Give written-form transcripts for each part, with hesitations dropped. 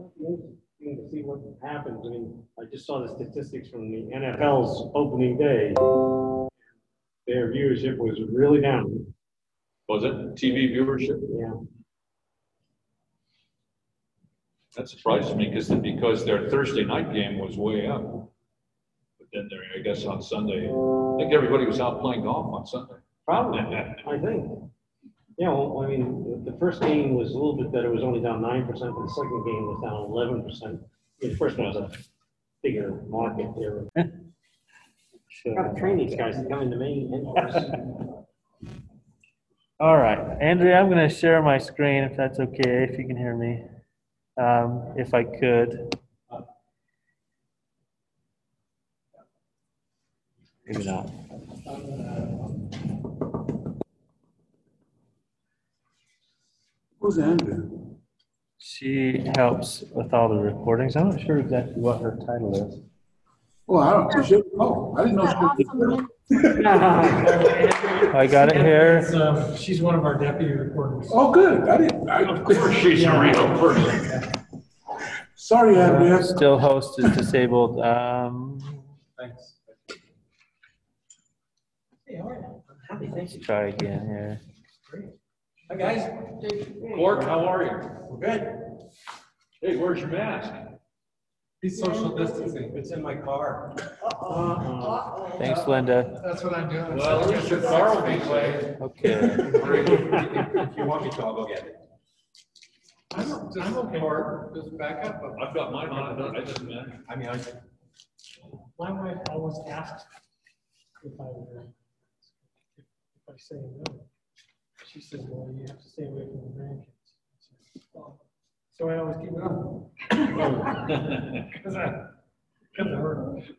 Interesting to see what happens. I mean, I just saw the statistics from the NFL's opening day. Their viewership was really down. Was it TV viewership? Yeah. That surprises me because their Thursday night game was way up. But then there, I guess on Sunday, I think everybody was out playing golf on Sunday. Probably, I think. Yeah, well, I mean, the first game was a little bit better. It was only down 9%, but the second game was down 11%. The first one was a bigger market there. Got to train these guys to come into Maine. All right, Andrea, I'm going to share my screen if that's okay, if you can hear me. If I could. Maybe not. Who's Andrea? She helps with all the recordings. I'm not sure exactly what her title is. Well, I don't. I didn't know she was. I got it here. She's one of our deputy reporters. Oh, good. I didn't. Of course, she's a real person. Sorry, Andrea. Still host is disabled. Thanks. Let's try again here. Hi, guys. Court, how are you? We're good. Hey, where's your mask? He's social distancing. It's in my car. Thanks, Linda. That's what I'm doing. Well, at least your car will be safe. Okay. If you want me to, I'll go get it. I'm okay. Just back up. I've got mine on. I just meant. I mean, my wife always asks if I say no. She says, well, you have to stay away from the grandkids. So I always keep it on. Because of her.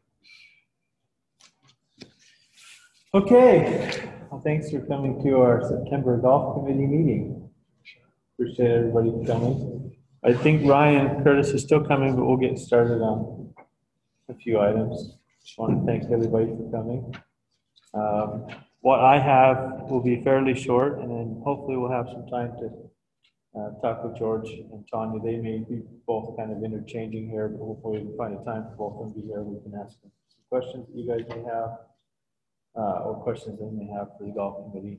Okay. Well, thanks for coming to our September Golf Committee meeting. Appreciate everybody coming. I think Ryan Curtis is still coming, but we'll get started on a few items. Just want to thank everybody for coming. What I have will be fairly short, and then hopefully we'll have some time to talk with George and Tanya. They may be both kind of interchanging here, but hopefully we can find a time for both of them to be here. We can ask them some questions that you guys may have, or questions they may have for the golf committee.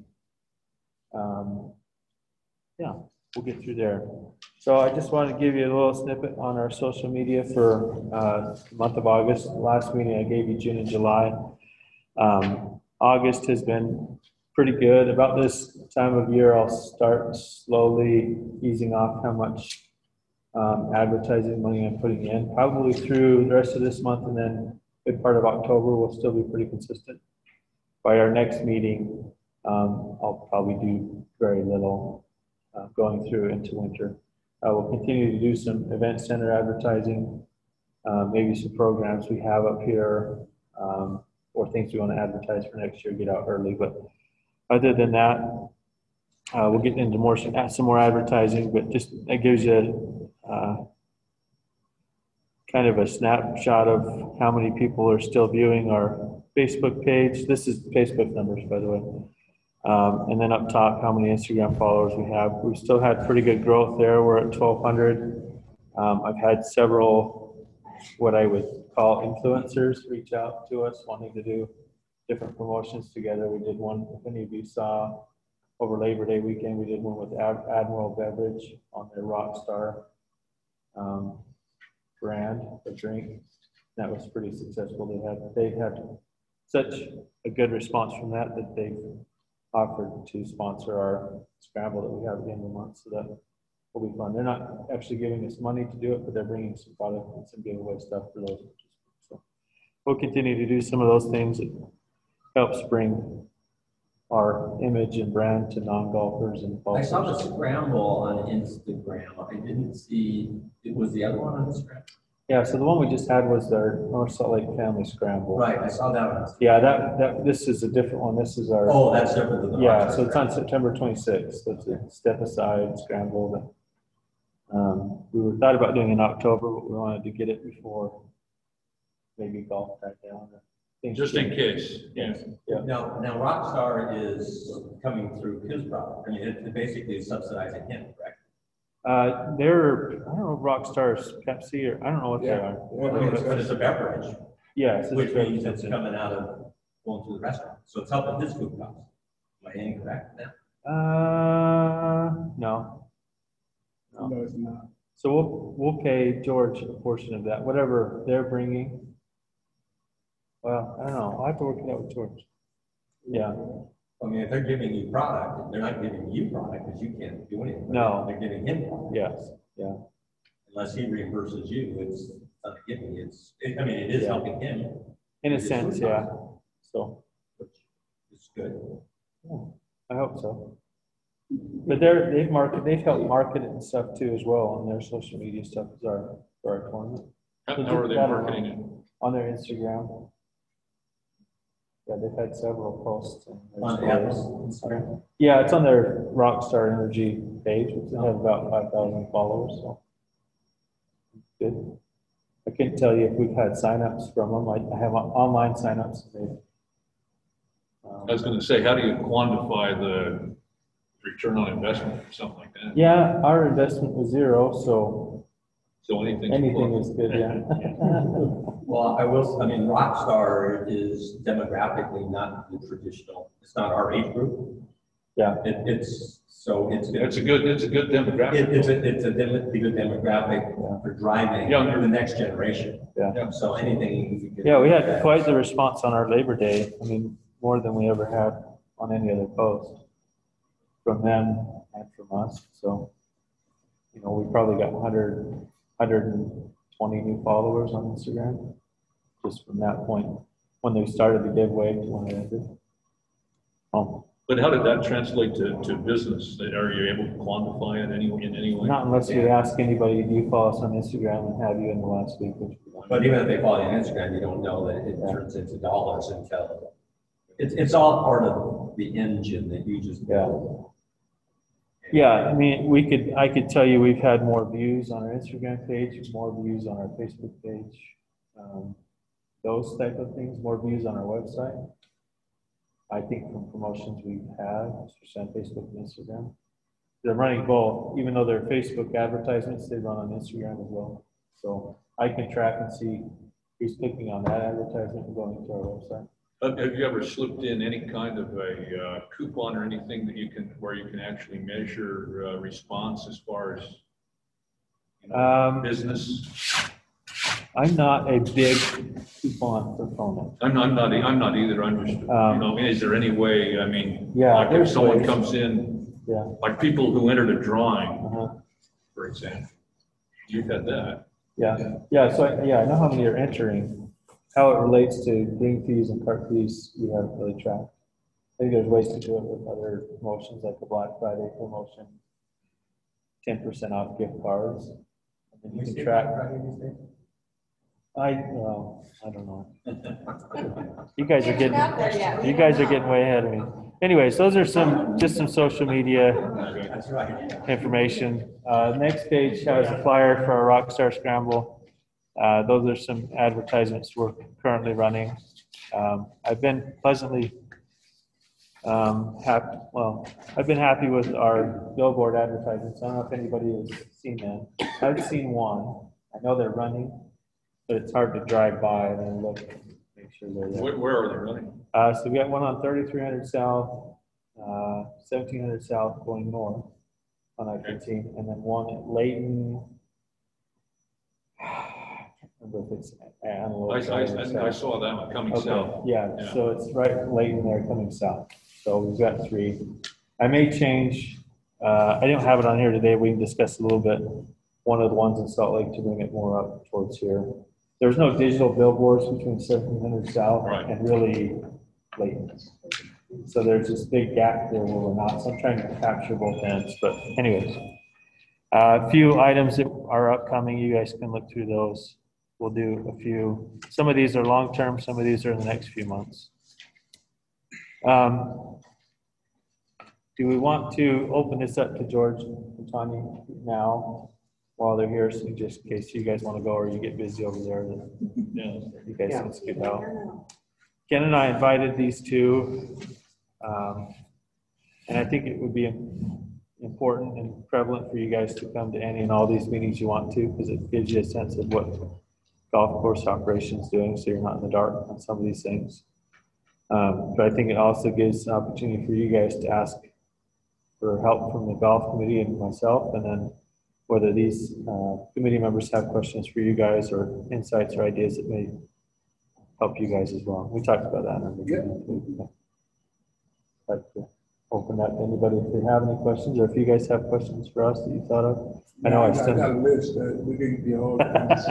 Yeah, we'll get through there. So I just wanted to give you a little snippet on our social media for the month of August. Last meeting I gave you June and July. August has been pretty good. About this time of year, I'll start slowly easing off how much advertising money I'm putting in. Probably through the rest of this month, and then a good part of October will still be pretty consistent. By our next meeting, I'll probably do very little going through into winter. We'll continue to do some event center advertising, maybe some programs we have up here, or things we want to advertise for next year, get out early. But other than that, we'll get into some more advertising, but just that gives you kind of a snapshot of how many people are still viewing our Facebook page. This is Facebook numbers, by the way. And then up top, how many Instagram followers we have. We've still had pretty good growth there. We're at 1,200. I've had several, what I would call influencers, reach out to us wanting to do different promotions together. We did one, if any of you saw, over Labor Day weekend, we did one with Admiral Beverage on their Rockstar brand, the drink. That was pretty successful. They had such a good response from that they've offered to sponsor our scramble that we have at the end of the month. So that will be fun. They're not actually giving us money to do it, but they're bringing some product and some giveaway stuff for those. So we'll continue to do some of those things that helps bring our image and brand to non-golfers and golfers. I saw the scramble on Instagram. I didn't see, was the other one on Instagram? Yeah, so the one we just had was our North Salt Lake Family Scramble. Right, I saw that one. Yeah, this is a different one. This is our. Oh, that's different than the. Yeah, so it's on September 26th. So it's a step aside scramble that we thought about doing in October, but we wanted to get it before maybe golf died down. Just in case. Yeah. Yeah. Now Rockstar is coming through his product. I mean, it basically is subsidizing him, correct? They're, I don't know, Rockstar's Pepsi, or I don't know what they Yeah. are. But it's a beverage, Yeah. it's a which means it's beverage. coming out of going to the restaurant. So it's helping his food costs. Am I incorrect now? No. No. No, it's not. So we'll pay George a portion of that, whatever they're bringing. Well, I don't know. I'll have to work it out with George. Yeah. I mean, if they're giving you product, they're not giving you product because you can't do anything. No. They're giving him product. Yes. Yeah. Unless he reimburses you, it's not giving you, I mean, it is helping him, In a sense, yeah. So which is good. I hope so. But they've helped market it and stuff too as well on their social media stuff as our tournament. How are they marketing it? On their Instagram. Yeah, they've had several posts. On stories. Instagram? Yeah, it's on their Rockstar Energy page, which they have about 5,000 followers, so. Good. I can't tell you if we've had signups from them. I have online signups. I was gonna say, how do you quantify the return on investment or something like that? Yeah, our investment was 0, so So anything. anything is good, yeah. Well, I mean, Rockstar is demographically not the traditional, it's not our age group. Yeah. It's It's a good demographic. It's a good demographic Yeah. for driving Younger. the next generation. Yeah. So anything. you can- Yeah, we had quite the response on our Labor Day. I mean, more than we ever had on any other post from them and from us. So, you know, we probably got 120 new followers on Instagram just from that point when they started the giveaway to when it ended. But how did that translate to business? Are you able to quantify it in any way? Not unless you ask anybody, do you follow us on Instagram and have you in the last week? Which we don't. But even if they follow you on Instagram, you don't know that it turns into dollars until, it's all part of the engine that you just build. Yeah, I mean, I could tell you we've had more views on our Instagram page, more views on our Facebook page, those type of things, more views on our website. I think from promotions we've had, especially on Facebook and Instagram. They're running both, even though they're Facebook advertisements, they run on Instagram as well. So I can track and see who's clicking on that advertisement and going to our website. Have you ever slipped in any kind of a coupon or anything where you can actually measure response as far as business? I'm not a big coupon proponent. I'm not either. I'm just, is there any way, I mean, Yeah, like if there's someone ways. comes in, Yeah. like people who entered a drawing, Uh-huh. for example, you've had that. Yeah, so I know how many are entering. How it relates to green fees and cart fees, we haven't really tracked. I think there's ways to do it with other promotions like the Black Friday promotion, 10% off gift cards. And then you can track. I don't know. You guys are getting way ahead of me. Anyways, those are just some social media That's right. information. Next page has a flyer for our Rockstar Scramble. Those are some advertisements we're currently running. I've been pleasantly I've been happy with our billboard advertisements. I don't know if anybody has seen them. I've seen one. I know they're running, but it's hard to drive by and then look, make sure they're there. Where are they running? So we got one on 3300 South, 1700 South going north on I-15, and then one at Layton. I can't remember if it's Antelope. I saw that one coming Okay, south. yeah, so it's right Layton there coming south. So we've got 3. I may change, I didn't have it on here today. We can discuss a little bit. One of the ones in Salt Lake to bring it more up towards here. There's no digital billboards between 1700 South Right. and really Layton. So there's this big gap there where we're not. So I'm trying to capture both ends. But anyways, a few items that are upcoming. You guys can look through those. We'll do a few. Some of these are long-term. Some of these are in the next few months. Do we want to open this up to George and Tanya now while they're here, so just in case you guys want to go or you get busy over there, then you guys can scoot out. Ken and I invited these two, and I think it would be important and prevalent for you guys to come to any and all these meetings you want to, because it gives you a sense of what golf course operations doing, so you're not in the dark on some of these things. But I think it also gives an opportunity for you guys to ask for help from the golf committee and myself, and then whether these committee members have questions for you guys or insights or ideas that may help you guys as well. We talked about that in our meeting. I'd like to open that to anybody if they have any questions, or if you guys have questions for us that you thought of. I know I got a still. list that we can be all.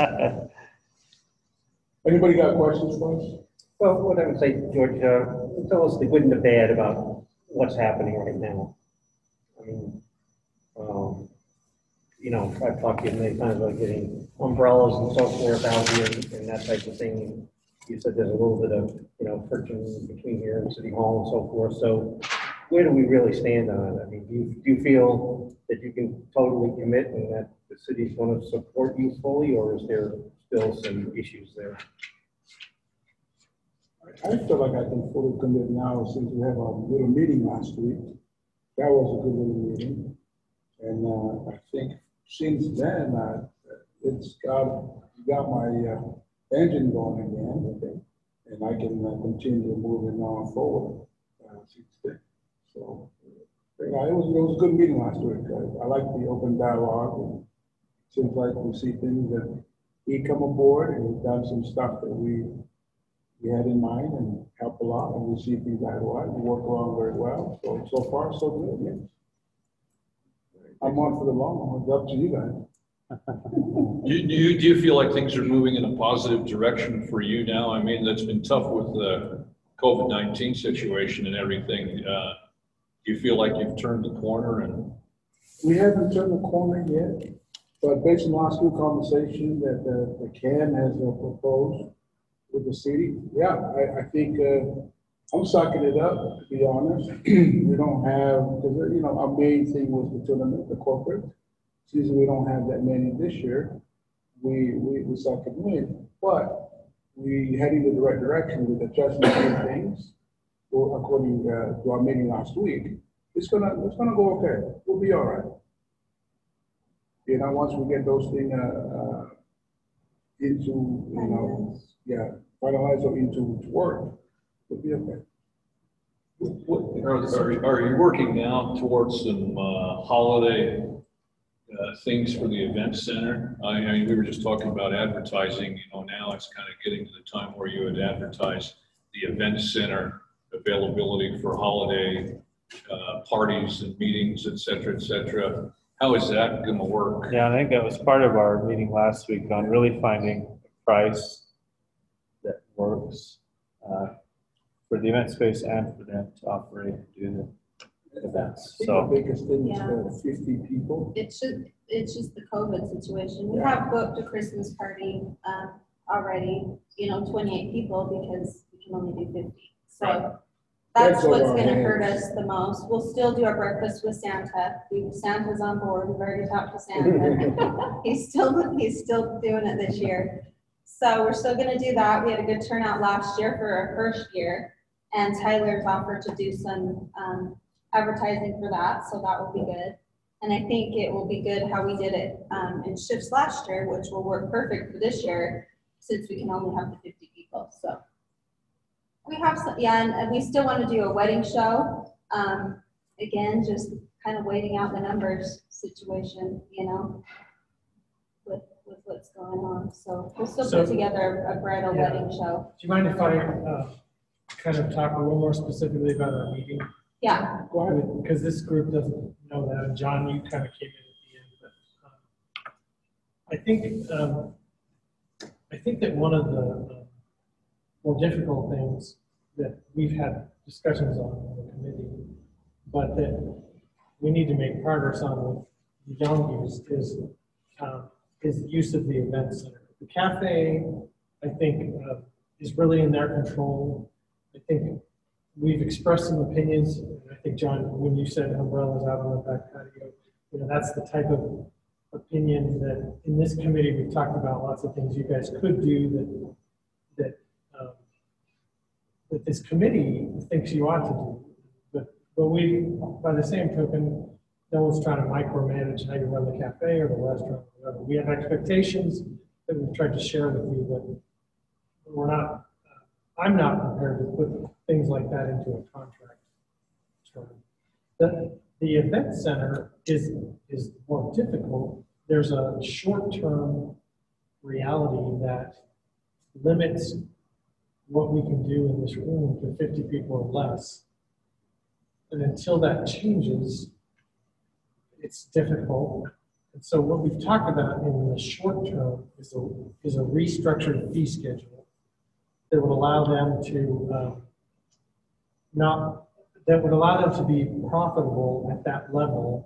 Anybody got questions for us? Well, what I would say, George, tell us the good and the bad about what's happening right now. I mean, you know, I've talked to you many times about getting umbrellas and so forth out here and that type of thing. You said there's a little bit of, you know, friction between here and City Hall and so forth. So where do we really stand on it? I mean, do you feel that you can totally commit and that the city's going to support you fully, or is there still some issues there? I feel like I can fully commit now since we have a little meeting last week. That was a good little meeting. And I think since then, it's got my engine going again. Okay. And I can continue moving on forward since then. So, yeah, it was a good meeting last week. I like the open dialogue. And it seems like we see things that he come aboard and we've done some stuff that we had in mind and helped a lot, and we see things that way. We work along very well. So far, so good, yes. I'm on for the long haul. It's up to you guys. Do you feel like things are moving in a positive direction for you now? I mean, that's been tough with the COVID-19 situation and everything. Do you feel like you've turned the corner? And we haven't turned the corner yet, but based on last week's conversation that the CAN has proposed with the city, yeah, I think I'm sucking it up, to be honest. We don't have, because, you know, our main thing was the tournament, the corporate. Since we don't have that many this year, we suck it in. But we heading in the right direction with adjusting a few things. Well, according to our meeting last week, it's gonna go okay. We'll be all right. You know, once we get those things into, you know, finalize or into work, we'll be okay. Are you working now towards some holiday things for the event center? I mean, we were just talking about advertising. You know, now it's kind of getting to the time where you would advertise the event center availability for holiday parties and meetings, et cetera, et cetera. How is that going to work? Yeah, I think that was part of our meeting last week on really finding a price that works for the event space and for them to operate and do the events. So the biggest thing is 50 people. It's just the COVID situation. We have booked a Christmas party already, you know, 28 people because we can only do 50. So that's what's going to hurt us the most. We'll still do our breakfast with Santa. Santa's on board. We've already talked to Santa. he's still doing it this year. So we're still going to do that. We had a good turnout last year for our first year, and Tyler's offered to do some advertising for that, so that will be good. And I think it will be good how we did it in shifts last year, which will work perfect for this year since we can only have the 50 people. So we have some, and we still want to do a wedding show. Again, just kind of waiting out the numbers situation, you know, with what's going on. So we'll still put together a bridal wedding show. Do you mind if I kind of talk a little more specifically about our meeting? Yeah. Because this group doesn't know that, and John, you kind of came in at the end. But I think that one of the more difficult things that we've had discussions on in the committee, but that we need to make progress on with the young use is the use of the event center. The cafe, I think, is really in their control. I think we've expressed some opinions. I think, John, when you said umbrellas out on the back patio, you know, that's the type of opinion that in this committee we've talked about lots of things you guys could do that this committee thinks you ought to do. But we, by the same token, no one's trying to micromanage how you run the cafe or the restaurant, or whatever. We have expectations that we've tried to share with you, but we're not, I'm not prepared to put things like that into a contract term. The event center is more difficult. There's a short-term reality that limits what we can do in this room to 50 people or less. And until that changes, it's difficult. And so what we've talked about in the short term is a restructured fee schedule that would allow them to be profitable at that level.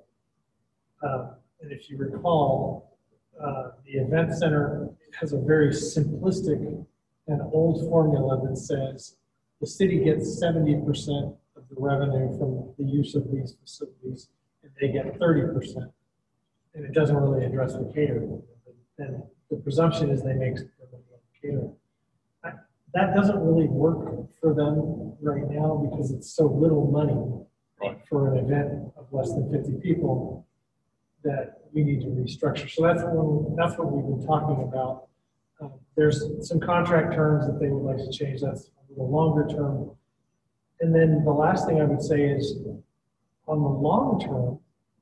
And if you recall, the event center has a very simplistic and old formula that says the city gets 70% of the revenue from the use of these facilities, and they get 30%. And it doesn't really address the catering. And the presumption is they make their money on the catering. That doesn't really work for them right now because it's so little money for an event of less than 50 people that we need to restructure. So that's what we've been talking about. There's some contract terms that they would like to change. That's a little longer term. And then the last thing I would say is on the long term,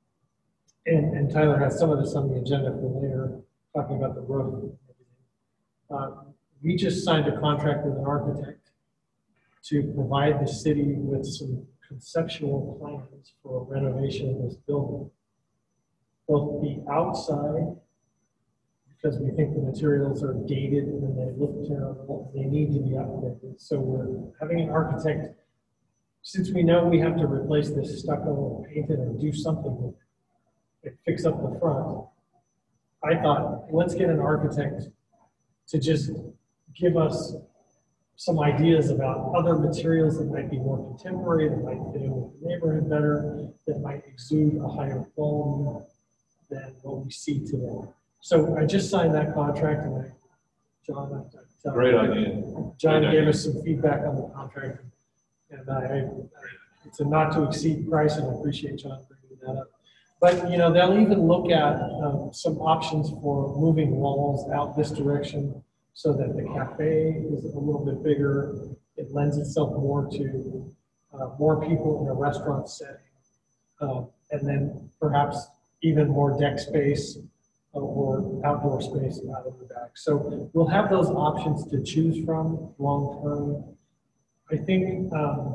and Tyler has some of this on the agenda for later, talking about the roof and everything. We just signed a contract with an architect to provide the city with some conceptual plans for a renovation of this building. Both the outside, because we think the materials are dated and they look terrible, they need to be upgraded. So we're having an architect, since we know we have to replace this stucco or paint it or do something with it, fix up the front, I thought, let's get an architect to just give us some ideas about other materials that might be more contemporary, that might fit in with the neighborhood better, that might exude a higher quality than what we see today. So I just signed that contract, and John, Great idea. John Great gave idea. us some feedback on the contract, and it's a not to exceed price, and I appreciate John bringing that up. But you know, they'll even look at some options for moving walls out this direction so that the cafe is a little bit bigger. It lends itself more to more people in a restaurant setting, and then perhaps even more deck space or outdoor space out of the back. So we'll have those options to choose from long term. I think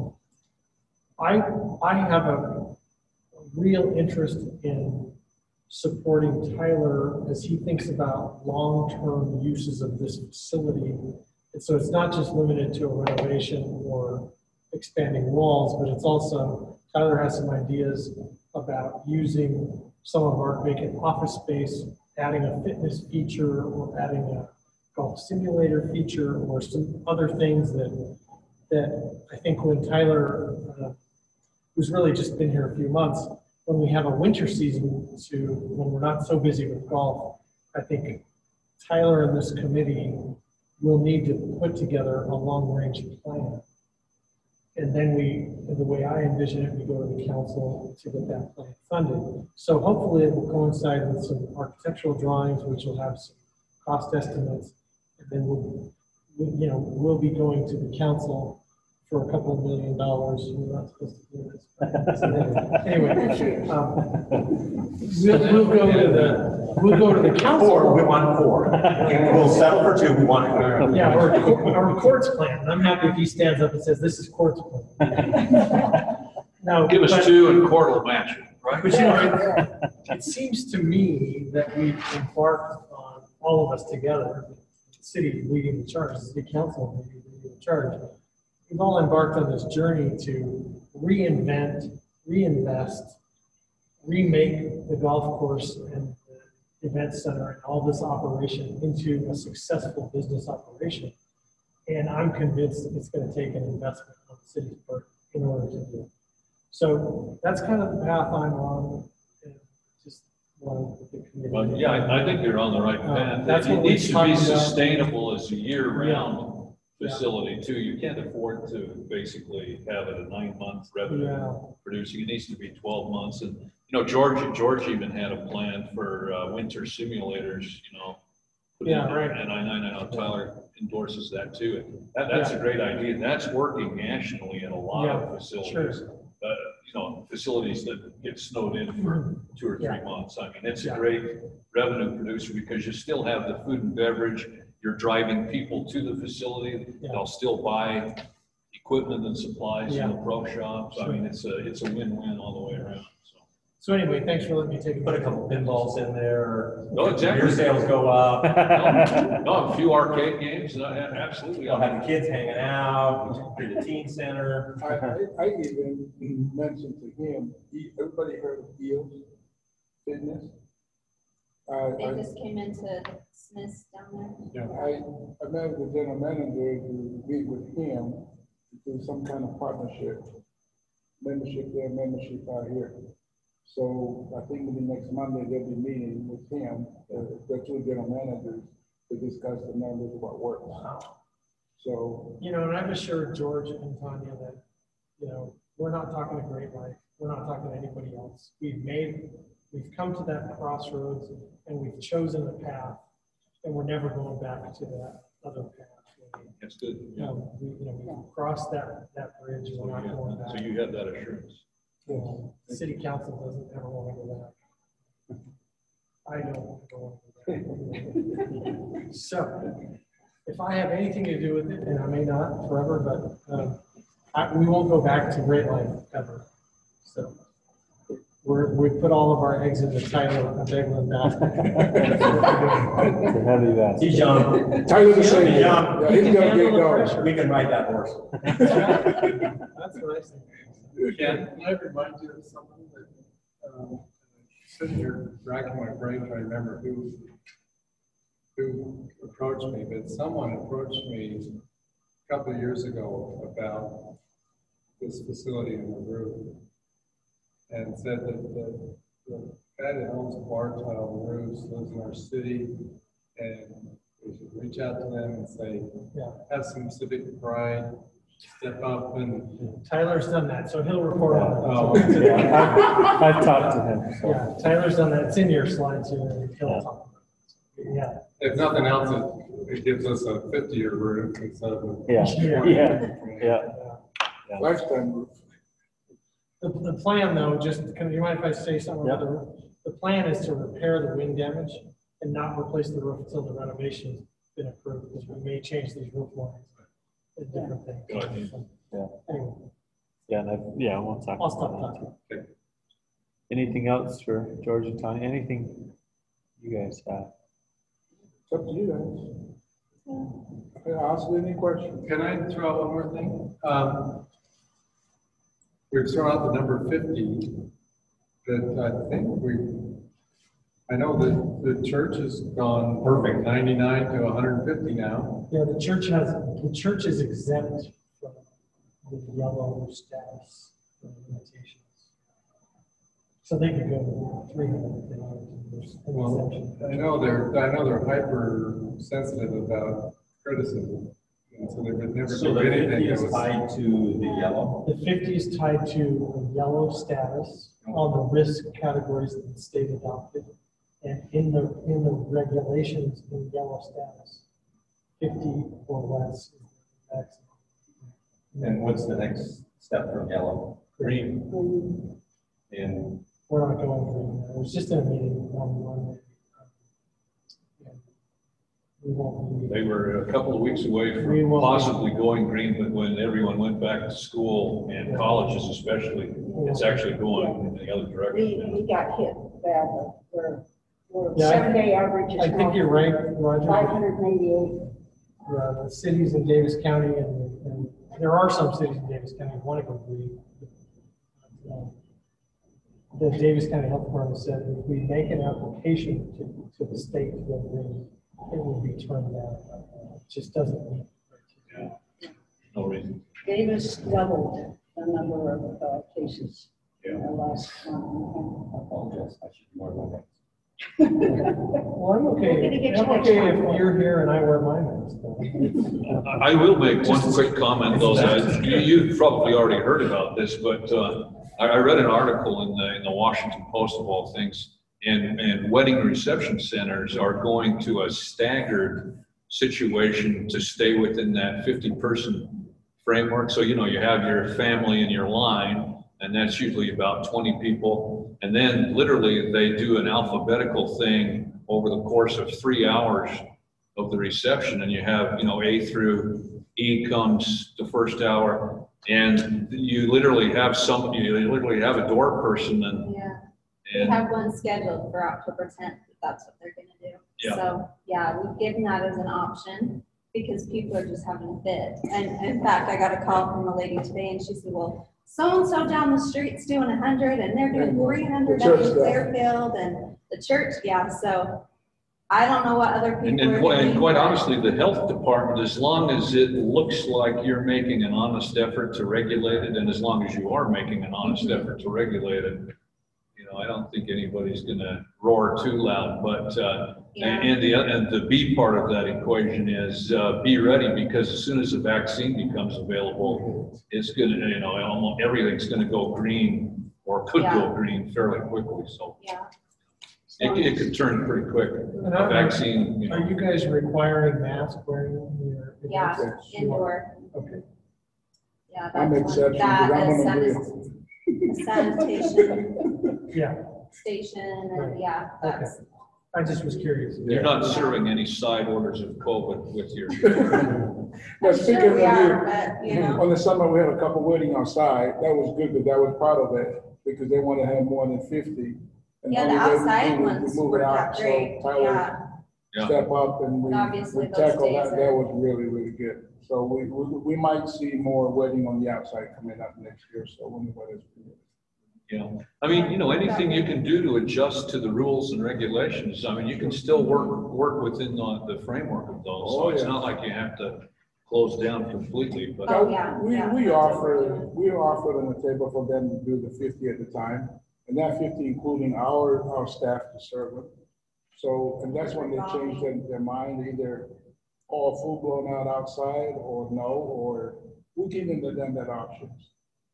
I have a real interest in supporting Tyler as he thinks about long-term uses of this facility. And so it's not just limited to a renovation or expanding walls, but it's also, Tyler has some ideas about using some of our vacant office space, adding a fitness feature or adding a golf simulator feature or some other things that I think when Tyler, who's really just been here a few months, when we have a winter season when we're not so busy with golf, I think Tyler and this committee will need to put together a long-range plan. And then the way I envision it, we go to the council to get that plan funded. So hopefully it will coincide with some architectural drawings, which will have some cost estimates. And then we'll be going to the council for a couple of $1 million. We're not supposed to do this. Anyway, we'll go to the council. Four, we want four. We'll settle for two, we want four. Yeah, or Court's plan. I'm happy if he stands up and says, this is Court's plan. Now, Give us two and Court will match it, right? But you know, it seems to me that we've embarked on, all of us together, the city leading the charge, the city council leading the charge. We've all embarked on this journey to reinvent, reinvest, remake the golf course and the event center and all this operation into a successful business operation. And I'm convinced that it's going to take an investment on the city's part in order to do it. So that's kind of the path I'm on. And just wanted the committee. But yeah, I think you're on the right path. That's It what we're needs to be talking about. sustainable as a year-round Yeah. facility too. You can't afford to basically have it a 9-month revenue Yeah. producing. It needs to be 12 months. And You know, George even had a plan for winter simulators, you know. Yeah, right. And I know Tyler endorses that too. That's a great idea. That's working nationally in a lot of facilities. Sure. You know, facilities that get snowed in for 2 or 3 Yeah. months. I mean, it's a Yeah. great revenue producer because you still have the food and beverage. You're driving people to the facility. Yeah. They'll still buy equipment and supplies in the Yeah. pro shops. I Sure. mean, it's a win-win all the way around, so. So anyway, thanks for letting me take. Put a couple pinballs in there. Oh, exactly. Beer sales go up. No, a few arcade games, absolutely. You'll have the kids hanging out, through the teen center. I even mentioned to him, everybody heard of Eels Fitness? They just came into Smith's down there. I met with the general manager to meet with him to do some kind of partnership, membership there, membership out here. So I think maybe next Monday they'll be meeting with him, the 2 general managers, to discuss the numbers of what works. So, You know, and I've assured George and Tanya that, you know, we're not talking to Great Life, we're not talking to anybody else. We've come to that crossroads and we've chosen a path, and we're never going back to that other path. That's good. You know, we've crossed that bridge, we're not going back. So you have that assurance. The city council doesn't ever want to go back. I don't go back. So, if I have anything to do with it, and I may not forever, but we won't go back to Great Life ever. So, we put all of our eggs in the Tyler Beglan basket. It's a heavy basket. He's young. Tyler the same. He's young. Yeah, he's gonna get going. Pressure. We can ride that horse. That's what I think. Can I remind you of someone that, sitting here racking my brain trying to remember who approached me, but someone approached me a couple of years ago about this facility in the roof and said that the guy that owns bar tile roofs lives in our city and we should reach out to them and say, Yeah. have some civic pride, step up and. Tyler's done that, so he'll report on that. Oh, Yeah, I've talked to him, so. Yeah, Tyler's done that. It's in your slides here. He'll talk about it. Yeah. If nothing else, it gives us a 50-year roof instead of a. Yeah, 20. yeah. lifetime roof. The plan though, just, do you mind if I say something about the roof? The plan is to repair the wind damage and not replace the roof until the renovation's been approved, because we may change these roof lines and different things. Good idea. Yeah. Anyway, Yeah, we'll talk I'll stop about talking. that. Anything else for George and Tanya? Anything you guys have? It's up to you guys. Okay, ask me any questions. Can I throw out one more thing? We've thrown out the number 50, but I think I know that the church has gone perfect 99 to 150 now. Yeah, the church is exempt from the yellow status limitations. So they could go to 300 if they wanted to. There's an Well, exemption. I know they're hyper sensitive about criticism, and so they would never So do the anything 50 that is was. tied to the yellow. The 50 is tied to a yellow status on the risk categories that the state adopted. And in the regulations in yellow status, 50 or less is the maximum. And what's the next step from yellow? Green. And We're not going green. It was just in a meeting on Monday. We won't be. They were a couple of weeks away We from won't- possibly going green, but when everyone went back to school and colleges especially, it's actually going in the other We direction. got hit badly. We're Yeah, 7-day average is I think you're right, Roger. 588. The cities in Davis County, and there are some cities in Davis County that want to go green. The Davis County Health Department said if we make an application to the state to go green, it will be turned down. It just doesn't meet. Yeah. No reason. Davis doubled the number of cases Yeah. in the last month. I apologize, I should be more like Well, I'm okay. We're gonna get you I'm next okay time. if you're here and I wear my mask. though. I will make one quick comment though, that you've probably already heard about this, but I read an article in the Washington Post of all things, and wedding reception centers are going to a staggered situation to stay within that 50-person framework. So, you know, you have your family in your line, and that's usually about 20 people. And then literally they do an alphabetical thing over the course of 3 hours of the reception. And you have, you know, A through E comes the first hour. And you literally have a door person and. Yeah, we have one scheduled for October 10th, if that's what they're gonna do. Yeah. So, yeah, we've given that as an option because people are just having a fit. And in fact, I got a call from a lady today and she said, well, so-and-so down the street's doing 100 and they're doing 300 up in Fairfield and the church, yeah, so I don't know what other people are doing. And quite honestly, the health department, as long as it looks like you're making an honest effort to regulate it, and as long as you are making an honest effort to regulate it, you know, I don't think anybody's gonna roar too loud, but, and the B part of that equation is, be ready, because as soon as the vaccine becomes available, it's gonna, you know, almost everything's gonna go green or could go green fairly quickly, so. Yeah. It could turn pretty quick. A vaccine, you know. Are you guys requiring mask wearing in your? Yeah, indoor. Okay. Yeah, I'm that's one, exception, that because I'm is sanitation Yeah, station, and yeah, that's, I just was curious. You're not serving any side orders of COVID with your. But I'm speaking sure of we are, you, but, you know, on the summer, we had a couple wedding outside. That was good, but that was part of it, because they want to have more than 50. And yeah, the only way we outside do is ones we move it worked out. out So great, Tyler yeah. Yeah. step up and we But obviously those tackle days that. are- That was really, really good. So we might see more wedding on the outside coming up next year, so when the weather's good. Yeah, I mean, you know, anything you can do to adjust to the rules and regulations, I mean, you can still work within the framework of those. So Oh, it's yeah. not like you have to close down completely, but. Oh, yeah, We yeah, we that's offered what on the table for them to do the 50 at the time, and that 50 including our staff to serve them. So, and that's when they changed their mind, either all full blown out outside or no, or we giving them that options.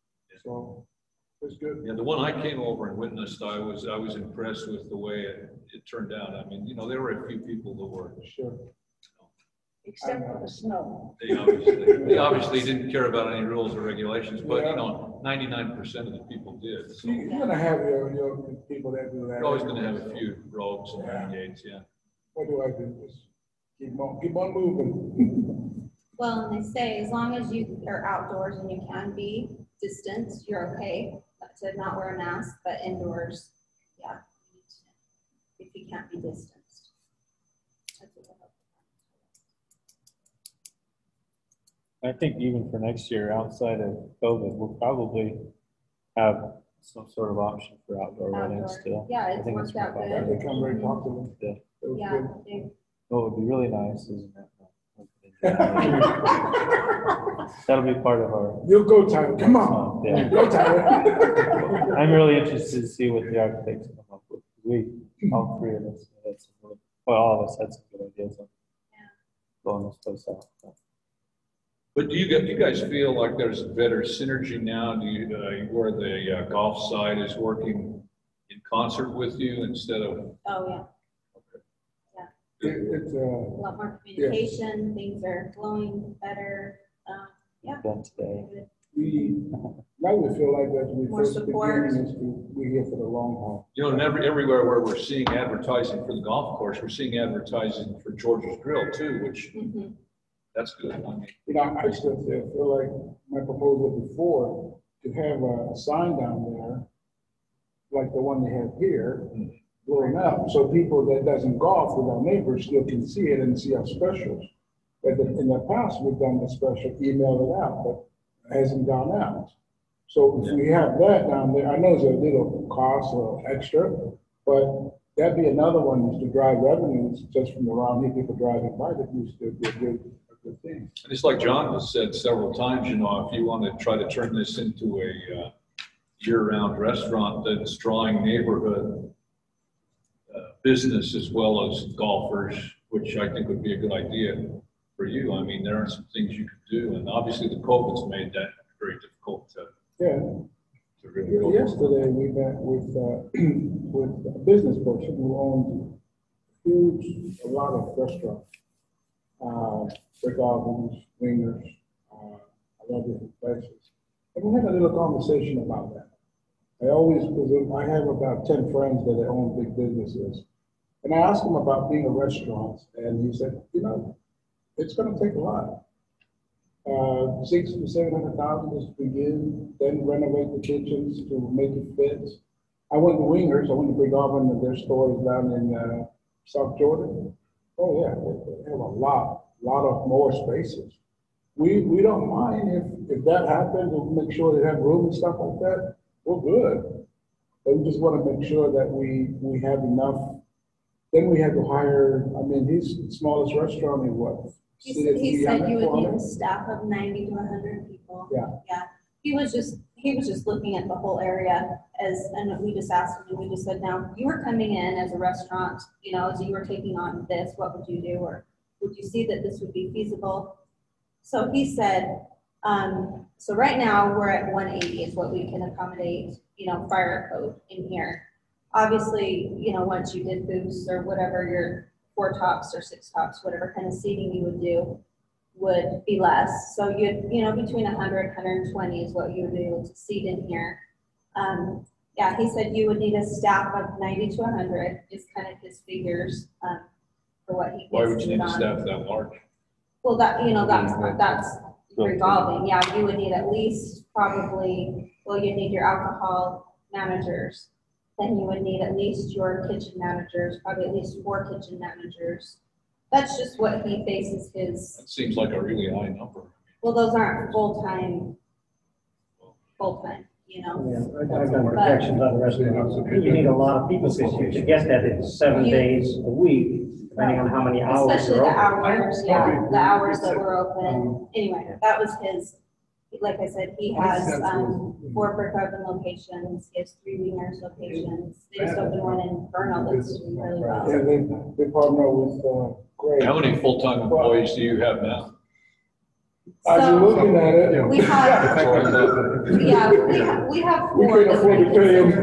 So it's good. Yeah, the one I came over and witnessed, I was impressed with the way it turned out. I mean, you know, there were a few people that were. Sure. Except for the snow. They obviously didn't care about any rules or regulations, but you know, 99% of the people did. So You're gonna have your people that do that. you're always gonna have a few rogues and renegades, yeah. What do I do? Just keep on moving. Well, and they say as long as you are outdoors and you can be distanced, you're okay to not wear a mask, but indoors, yeah, if you can't be distanced. That's what I hope. I think even for next year, outside of COVID, we'll probably have some sort of option for outdoor weddings Outdoor. still. Yeah, I it's think worked out worked That good. become very popular. Yeah. That was Yeah. good. they- What would be really nice, isn't it? That'll be part of our. You go, Tyler. Come on. Yeah. Go, Tyler. I'm really interested to see what the architects come up with. All three of us, had some really- well, all of us had some good ideas on blowing this place out. But do you guys feel like there's better synergy now? Do you, where the golf side is working in concert with you instead of? Oh, yeah, It's a lot more communication, things are flowing better, yeah. Done today. now we feel like that we More first support. beginning is we're here for the long haul. You know, and everywhere where we're seeing advertising for the golf course, we're seeing advertising for George's Grill too, which Mhm. that's good. I mean, You know, I still feel like my proposal before, to have a sign down there, like the one they have here, blowing up, so people that doesn't golf with our neighbors still can see it and see our specials. But in the past, we've done the special, emailed it out, but it hasn't gone out. So if we have that down there, I know it's a little cost or extra, but that'd be another one is to drive revenues just from around here, people driving by that used to be a good thing. and it's like John has said several times, you know, if you want to try to turn this into a year-round restaurant that's drawing neighborhood business as well as golfers, which I think would be a good idea for you. I mean, there are some things you could do, and obviously the COVID's made that very difficult to Yeah, really cool. Yesterday, we met with, with a business person who owns a lot of restaurants. Brick ovens, wingers, a lot of different places. And we had a little conversation about that. Because I have about 10 friends that own big businesses. And I asked him about being a restaurant, and he said, it's gonna take a lot. 600,000 to 700,000 just to begin, then renovate the kitchens to make it fit. I went to Wingers, I went to Big Oven, and their store is down in South Jordan. Oh yeah, they have a lot of more spaces. We don't mind if that happens, we'll make sure they have room and stuff like that, we're good. But we just want to make sure that we have enough. Then we have to hire, his smallest restaurant is what? He said you would need a staff of 90 to 100 people. Yeah. Yeah. He was just looking at the whole area and we just asked him, and we just said, now, you were coming in as a restaurant, as you were taking on this, what would you do? Or would you see that this would be feasible? So he said, so right now we're at 180 is what we can accommodate, fire code in here. Obviously, once you did booths or whatever, your 4 tops or 6 tops, whatever kind of seating you would do would be less. So you'd, between 100, 120 is what you would be able to seat in here. Yeah, he said you would need a staff of 90 to 100 is kind of his figures for what he. Why would you need a staff that large? Well, that's revolving. Yeah, you would need at least probably, you need your alcohol managers. Then you would need at least your kitchen managers, probably at least 4 kitchen managers. That's just what he bases his. That seems like a really high number. Well, those aren't full-time, Yeah, I've done projections on the restaurants. You need a lot of people to get that in 7 days a week, depending on how many hours especially you're the open. hours, the hours that were open. Anyway, that was his, like I said, he has 4 brick oven locations, he has 3 Wingers locations. They just opened one in Vernal that's doing really well. Yeah, they partner with Greg. How many full-time employees do you have now? As you're looking at it. We have, we have 4. We couldn't afford to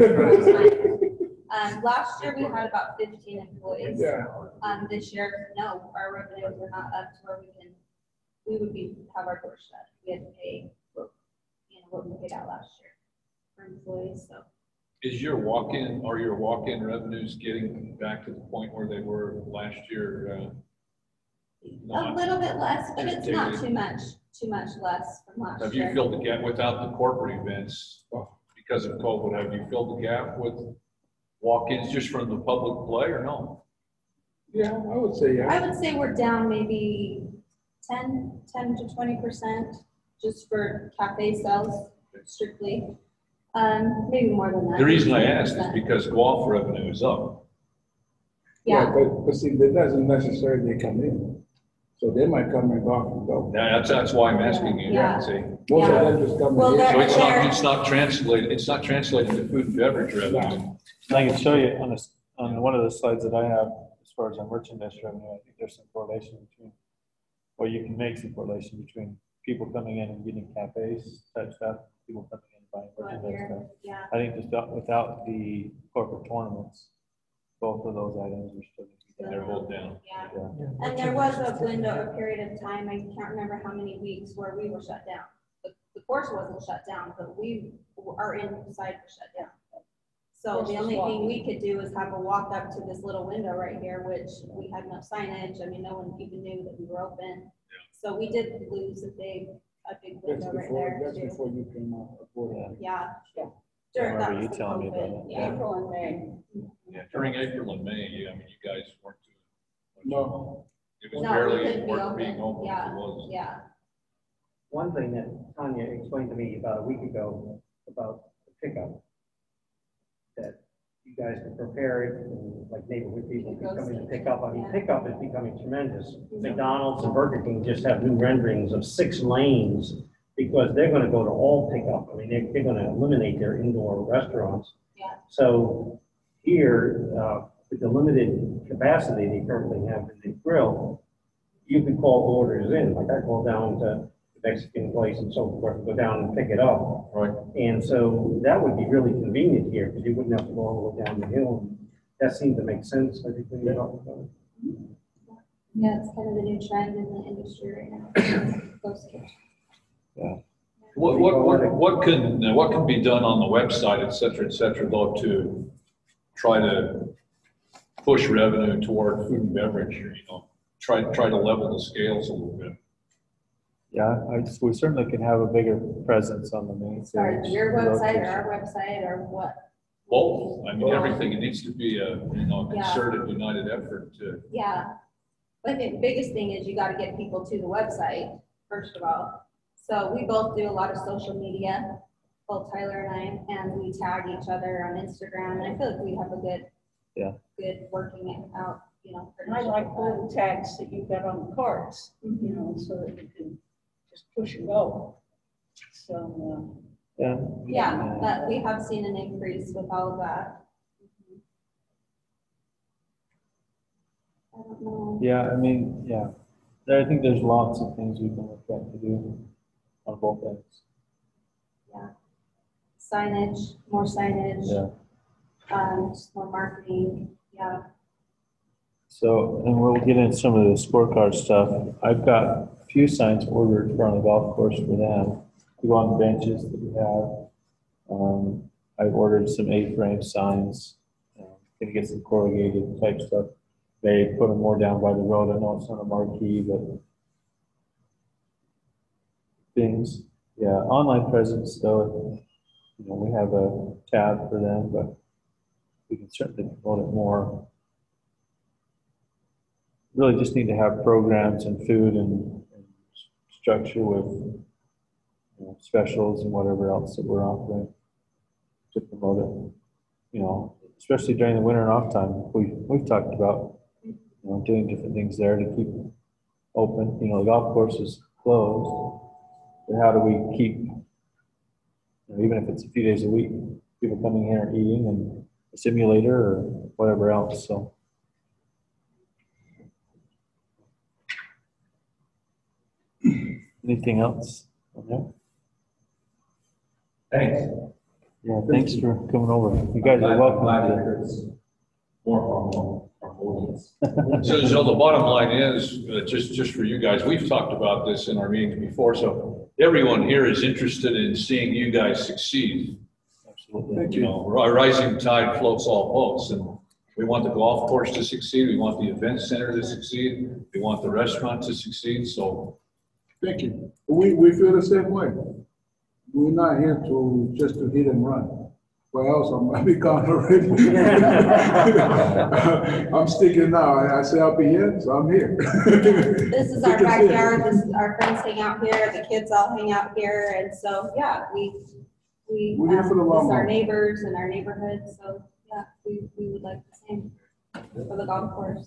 pay them. Last year we had about 15 employees. Yeah. This year, no, our revenues are not up to where we would have our doors shut. We had to pay, what we paid out last year for employees, so. Are your walk-in revenues getting back to the point where they were last year? A little bit less, but it's not too much less from last year. Have you filled the gap without the corporate events because of COVID? Have you filled the gap with walk-ins just from the public play or no? Yeah, I would say yeah. I would say we're down maybe 10 to 20% just for cafe sales strictly. Maybe more than that. The reason I asked is because golf revenue is up. Yeah. But see, that doesn't necessarily come in. So they might come and golf and go. That's why I'm asking you. Yeah. See? Most of them just come Well, in. So it's not translating to food and beverage revenue. I can show you on one of the slides that I have, as far as our merchandise revenue, I think there's some correlation between, or you can make some correlation between people coming in and getting cafes type stuff, people coming in and buying merchandise stuff. Yeah. I think just without the corporate tournaments, both of those items are still. They're both down. Yeah. Yeah. And there was a window, a period of time, I can't remember how many weeks, where we were shut down. The course wasn't shut down, but our inside was shut down. So the only thing we could do is have a walk up to this little window right here, which we had no signage. I mean, no one even knew that we were open. So we did lose a big window right there. That's before you came out. Yeah. I During that remember you was the telling me about COVID. it. Yeah. April and May. Yeah, during April and May, you guys weren't doing. No. It was No, we barely couldn't be weren't being open. open. Yeah. It was. Yeah. One thing that Tanya explained to me about a week ago about the pickup, that you guys can prepare it, and like neighborhood people can come in and pick up. I mean, pickup is becoming tremendous. McDonald's and Burger King just have new renderings of 6 lanes because they're gonna go to all pickup. I mean, they're gonna eliminate their indoor restaurants. Yeah. So here, with the limited capacity they currently have in the grill, you can call orders in. Like I called down to Mexican place and so forth, go down and pick it up. Right. And so that would be really convenient here, because you wouldn't have to go all the way down the hill. That seemed to make sense, I think, when you're talking about it. Yeah, it's kind of the new trend in the industry right now. Ghost kitchen. What can be done on the website, et cetera, though, to try to push revenue toward food and beverage, try to level the scales a little bit? Yeah, we certainly can have a bigger presence on the main Sorry, stage. your website or our website or what? Both. I mean, everything, it needs to be a, Yeah. concerted, united effort to. Yeah. I think the biggest thing is you got to get people to the website, first of all. So we both do a lot of social media, both Tyler and I, and we tag each other on Instagram. And I feel like we have a good working it out, And I like the little tags that you've got on the cards, Mhm. so that you can just push and go. So, Yeah. Yeah, that we have seen an increase with all of that. I don't know. Yeah, I mean, yeah. I think there's lots of things we can look at to do on both ends. Signage, more signage, Yeah. just more marketing, yeah. So, and we'll get into some of the scorecard stuff. I've got a few signs ordered for on the golf course for them. To go on the benches that we have. I've ordered some A-frame signs. Gonna get some corrugated type stuff. They put them more down by the road. I know it's not a marquee, but things. Yeah, online presence though, we have a tab for them, but we can certainly promote it more. Really just need to have programs and food and structure with specials and whatever else that we're offering to promote it. Especially during the winter and off time. We've talked about doing different things there to keep open. The golf course is closed, but how do we keep, even if it's a few days a week, people coming here and eating and a simulator or whatever else. So. Anything else on there? Thanks. Yeah, thanks for coming over. You guys are welcome. Glad to hear it's more harmonious. So the bottom line is, just for you guys, we've talked about this in our meetings before, so everyone here is interested in seeing you guys succeed. Absolutely. A rising tide floats all boats, and we want the golf course to succeed, we want the event center to succeed, we want the restaurant to succeed, so. Thank you. We feel the same way. We're not here just to hit and run. Or else I'll be gone already. I'm sticking now. I say I'll be here, so I'm here. This is our backyard. This is our friends hang out here. The kids all hang out here. And so, yeah, We're here for the long miss our run. neighbors and our neighborhood. So, yeah, we would like the same for the golf course.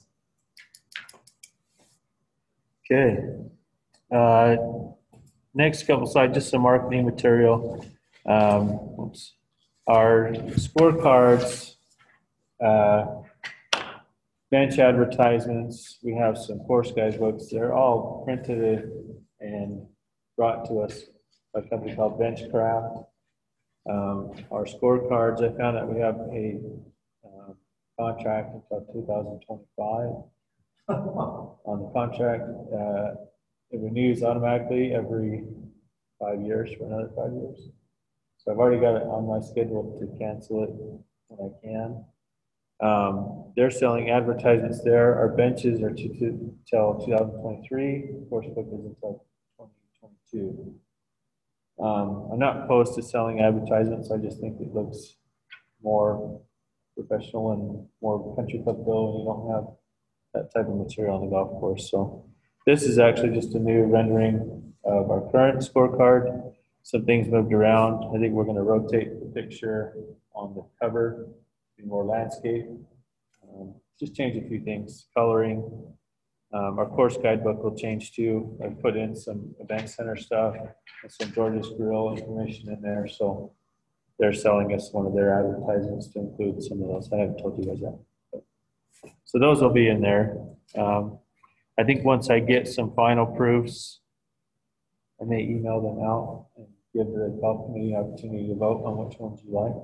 Okay. Next couple slides, just some marketing material. Our scorecards, bench advertisements, we have some course guidebooks. They're all printed and brought to us by a company called Benchcraft. Our scorecards, I found that we have a contract until 2025. On the contract, it renews automatically every 5 years for another 5 years. So I've already got it on my schedule to cancel it when I can. They're selling advertisements there. Our benches are till 2023. Course book is until 2022. I'm not opposed to selling advertisements. I just think it looks more professional and more country club feel when you don't have that type of material on the golf course. So this is actually just a new rendering of our current scorecard. Some things moved around. I think we're going to rotate the picture on the cover, be more landscape. Just change a few things, coloring. Our course guidebook will change too. I put in some event center stuff and some George's Grill information in there. So they're selling us one of their advertisements to include some of those. I haven't told you guys that. So those will be in there. I think once I get some final proofs I may email them out and give the golf committee an opportunity to vote on which ones you like.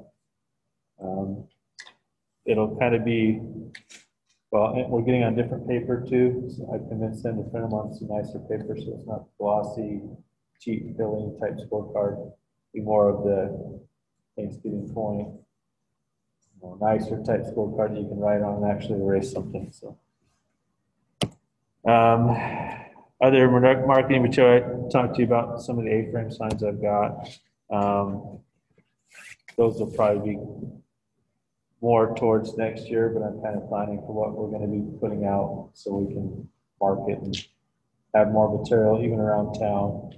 It'll kind of be, well, and we're getting on different paper too. So I convinced them to print them on some nicer paper so it's not glossy, cheap filling type scorecard. Be more of the Thanksgiving point, nicer type scorecard that you can write on and actually erase something. So, other marketing material, I talked to you about some of the A-frame signs I've got. Those will probably be more towards next year, but I'm kind of planning for what we're going to be putting out so we can market and have more material even around town.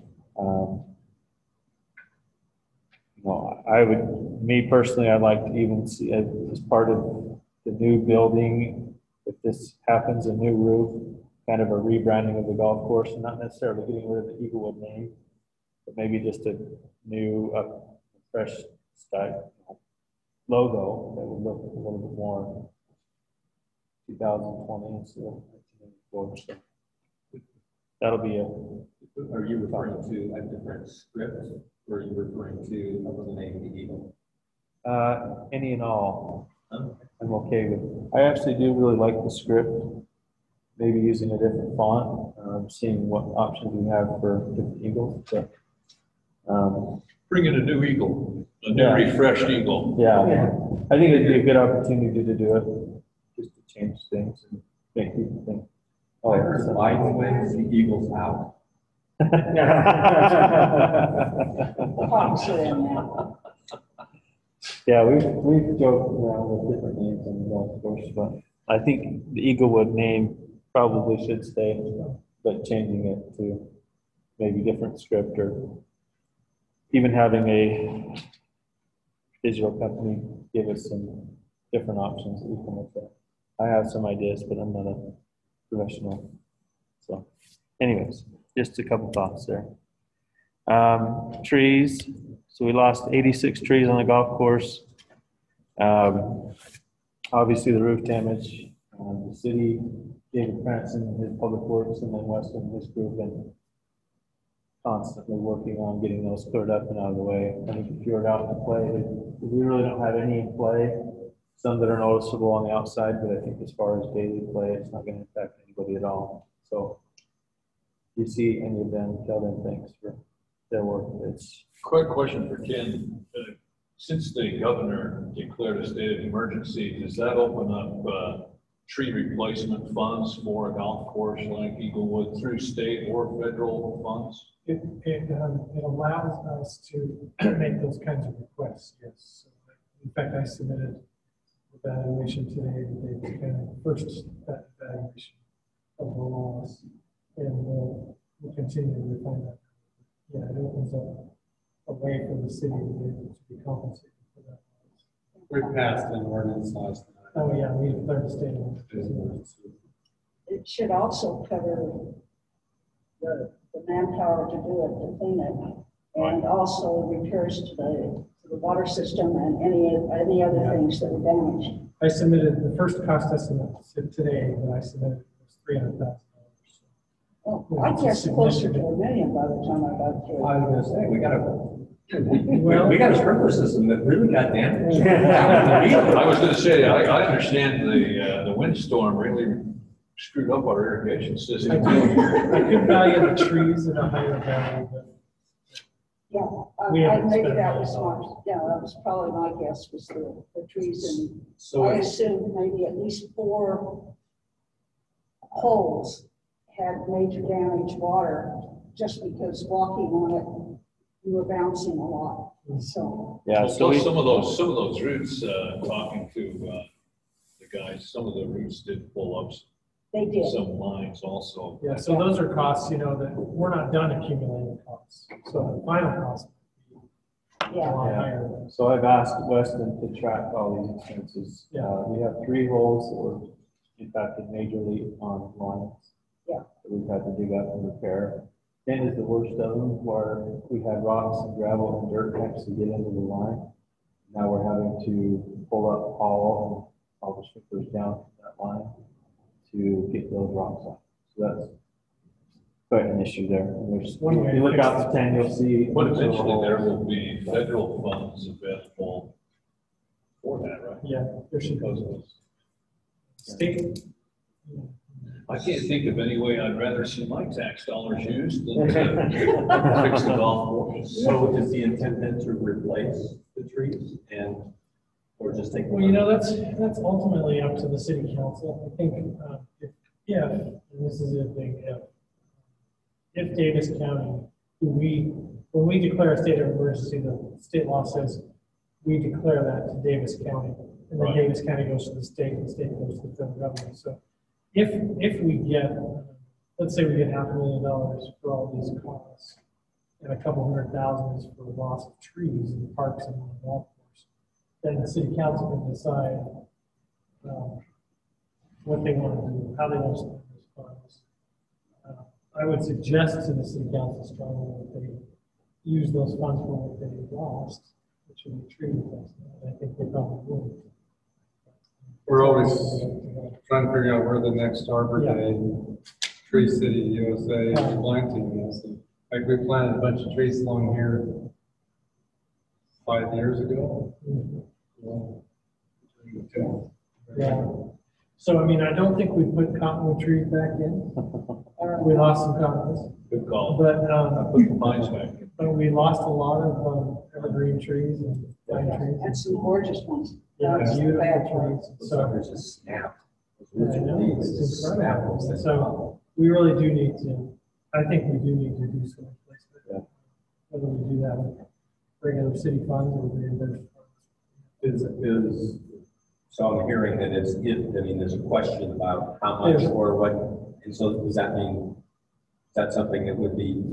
Me personally, I'd like to even see as part of the new building, if this happens, a new roof, kind of a rebranding of the golf course, and not necessarily getting rid of the Eaglewood name, but maybe just a new, fresh style logo that would look a little bit more 2020 instead of 1994. So that'll be a. Are you referring to a different script, or are you referring to the name of the Eagle? Any and all. I'm okay with. I actually do really like the script. Maybe using a different font, seeing what options we have for different eagles. But, Bring in a new eagle, a new refreshed eagle. Yeah, I think it'd be a good opportunity to do it, just to change things and make people think. Oh, I heard Biden wins, the Eagles out. Yeah, we've joked around with different names on the golf course, but I think the Eaglewood name probably should stay, but changing it to maybe different script or even having a digital company give us some different options that we can look at. I have some ideas, but I'm not a professional. So anyways, just a couple thoughts there. Trees. So we lost 86 trees on the golf course. Obviously the roof damage. The city, David Cranston, his public works, and then Weston, his group, and constantly working on getting those cleared up and out of the way. I think if you're out in play, we really don't have any in play. Some that are noticeable on the outside, but I think as far as daily play, it's not going to impact anybody at all. So if you see any of them, tell them thanks for their work. It's Quick question for Ken. Since the governor declared a state of emergency, does that open up tree replacement funds for a golf course like Eaglewood through state or federal funds? It allows us to make those kinds of requests, yes. So, in fact, I submitted evaluation today, the kind of first evaluation of the laws, and we'll continue to refine that. Yeah, it opens up a way for the city to be able to be compensated for that. We passed an ordinance last night. Oh, yeah, we declared a state of emergency. It should also cover the manpower to do it, to clean it, and also repairs to the water system and any other things that were damaged. I submitted the first cost estimate today that I submitted was $300,000. Oh, I guess closer to $1 million by the time I got through. I was gonna say, we got a sprinkler system that really got damaged. I was going to say, I understand the windstorm really screwed up our irrigation system. I could value the trees at a higher value, but Yeah, We haven't maybe spent that a was lot. my, yeah, that was probably my guess, was the trees, and So I it's, assumed maybe at least 4 holes had major damage water, just because walking on it, you were bouncing a lot, so. yeah. So Plus some of those roots, talking to the guys, some of the roots did pull up They did. some lines also. yeah, so those are costs, that we're not done accumulating costs. So the final cost would be a Yeah, lot Yeah. higher. So I've asked Weston to track all these expenses. Yeah. We have 3 holes that were impacted majorly on lines. Yeah. That we've had to dig up and repair. 10 is the worst of them, where we had rocks and gravel and dirt pipes to get into the line. Now we're having to pull up all the sprinklers down that line to get those rocks off. So that's quite an issue there. There's, One way if you look to fix out the 10, you'll see. But eventually there will be federal funds available for that, right? Yeah, there should Because be of this. state. I can't think of any way I'd rather see my tax dollars used than to fix the golf course. So is the intent then to replace the trees and, or just take? Well, that's ultimately up to the city council. I think, and this is a big if Davis County, when we declare a state of emergency, the state law says we declare that to Davis County, and then Right. Davis County goes to the state, and the state goes to the federal government. So if we get, let's say we get $500,000 for all these costs, and a couple $100,000 is for loss of trees in parks and on the golf course, then the city council can decide what they want to do, how they want to spend those funds. I would suggest to the city council strongly that they use those funds for what they lost, which would be tree replacement. And I think they probably would. We're always trying to figure out where the next Arbor Yeah. Day, Tree City USA is planting is. Like we planted a bunch of trees along here 5 years ago. Yeah. So, I mean, I don't think we put cottonwood trees back in. We lost some cottonwoods, Good call. but, Put the pines back in. but we lost a lot of evergreen trees and pine trees. And some gorgeous ones. Yeah, That's the beautiful bad part. trees. So So, there's just snapped. I know, it's incredible. So we really do need to, I think we do need to do some replacement. Yeah. Whether we do that with regular city funds or reimbursed funds. So I'm hearing that I mean, there's a question about how much Yeah. or what, and so does that mean, is that something that would be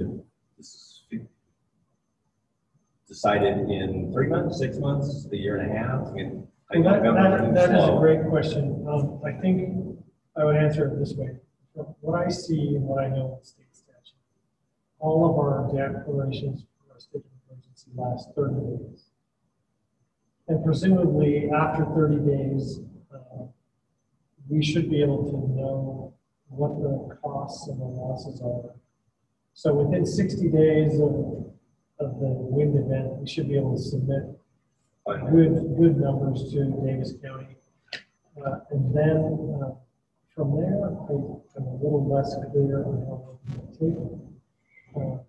decided in 3 months, 6 months, a year and a half? I mean, Well, that is a slow. great question. I think I would answer it this way. From what I see and what I know in state statute, all of our declarations for our state of emergency last 30 days. And presumably after 30 days, we should be able to know what the costs and the losses are. So within 60 days of the wind event, we should be able to submit good numbers to Davis County. And then from there, I'm a little less clear on how we'll take it.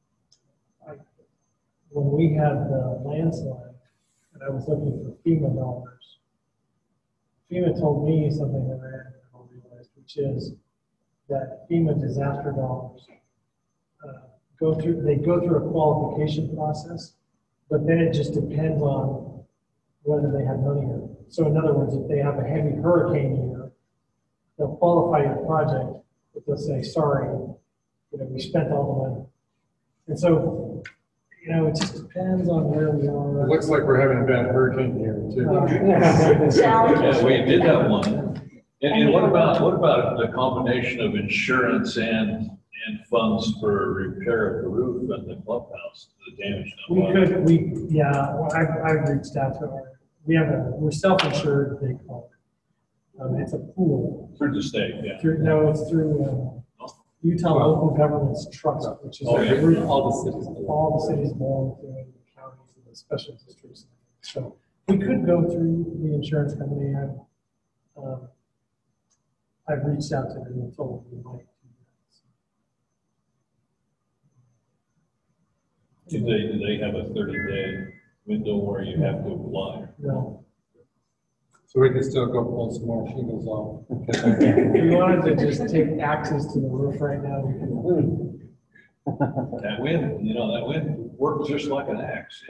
When we had the landslide, and I was looking for FEMA dollars, FEMA told me something that I hadn't realized, which is that FEMA disaster dollars go through a qualification process, but then it just depends on whether they have money or not. So in other words, if they have a heavy hurricane year, they'll qualify your project, but they'll say, sorry, we spent all the money. And so, it just depends on where we are. It looks like we're having a bad hurricane here too. Challenges. Yeah, we did have one. And what about the combination of insurance and funds for repair of the roof and the clubhouse, the damage done? I've reached out to we're self-insured, they call it. It's a pool. Through the state, yeah. It's through Utah Local Governments Trust, which is Oh, yeah. all the cities belong to, and the counties and the special districts. So we could go through the insurance company. I've reached out to them and told them we might do that. Do they have a 30-day window where you have to apply? No. So we can still go pull some more shingles off. If you wanted to just take axes to the roof right now, we can. That wind works just like an axe.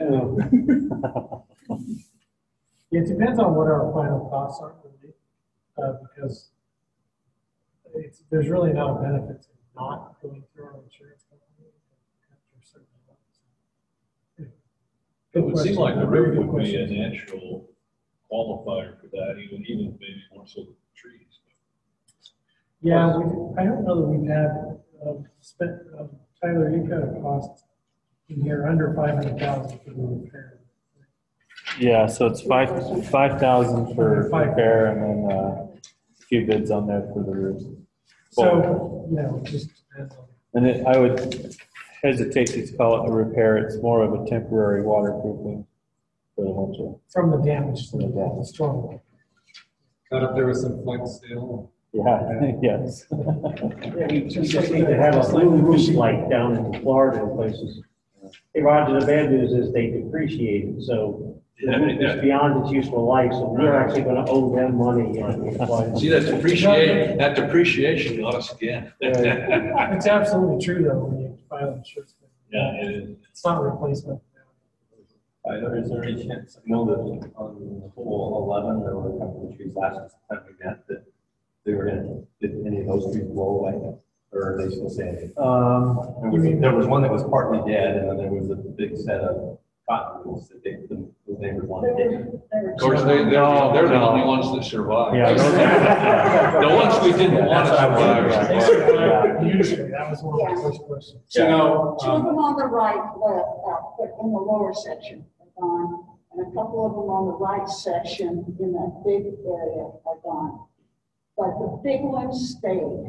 It depends on what our final costs are, really, because there's really no benefit to not going through our insurance company after a certain amount. It would seem like the Very roof good would be a question. natural qualifier for that, even maybe more so than trees. Yeah, I don't know that we've had spent, Tyler, you've got a cost in here under 500,000 for the repair. Yeah, so it's 5,000 for repair and then a few bids on there for the roof. So, it just depends on. And I would hesitate to call it a repair. It's more of a temporary waterproofing for the winter. From the damage From the damage. storm. Not if there was some flex seal. Yeah, yes. Yeah, we just need to have a blue roof like down in Florida and places. Hey, Roger, the bad news is they depreciate it, so the roof is beyond its useful life, so we're actually gonna owe them money. See, that depreciation got us again. It's absolutely true though, when you file insurance. Yeah, it is. It's not a replacement. Is there any chance, I know that on the whole 11, there were a couple of trees last time we met that they were in, did any of those trees blow away? Or are they still standing? There was one that was partly dead, and then there was a big set of cottonwoods that those neighbors wanted to get. Of course, they're the only ones that survived. Yeah, those- The ones we didn't want to They survive. survived usually, that was one of the first questions. You know, Two of them on the right, but in the lower section are gone, and a couple of them on the right section in that big area are gone. But the big ones stayed.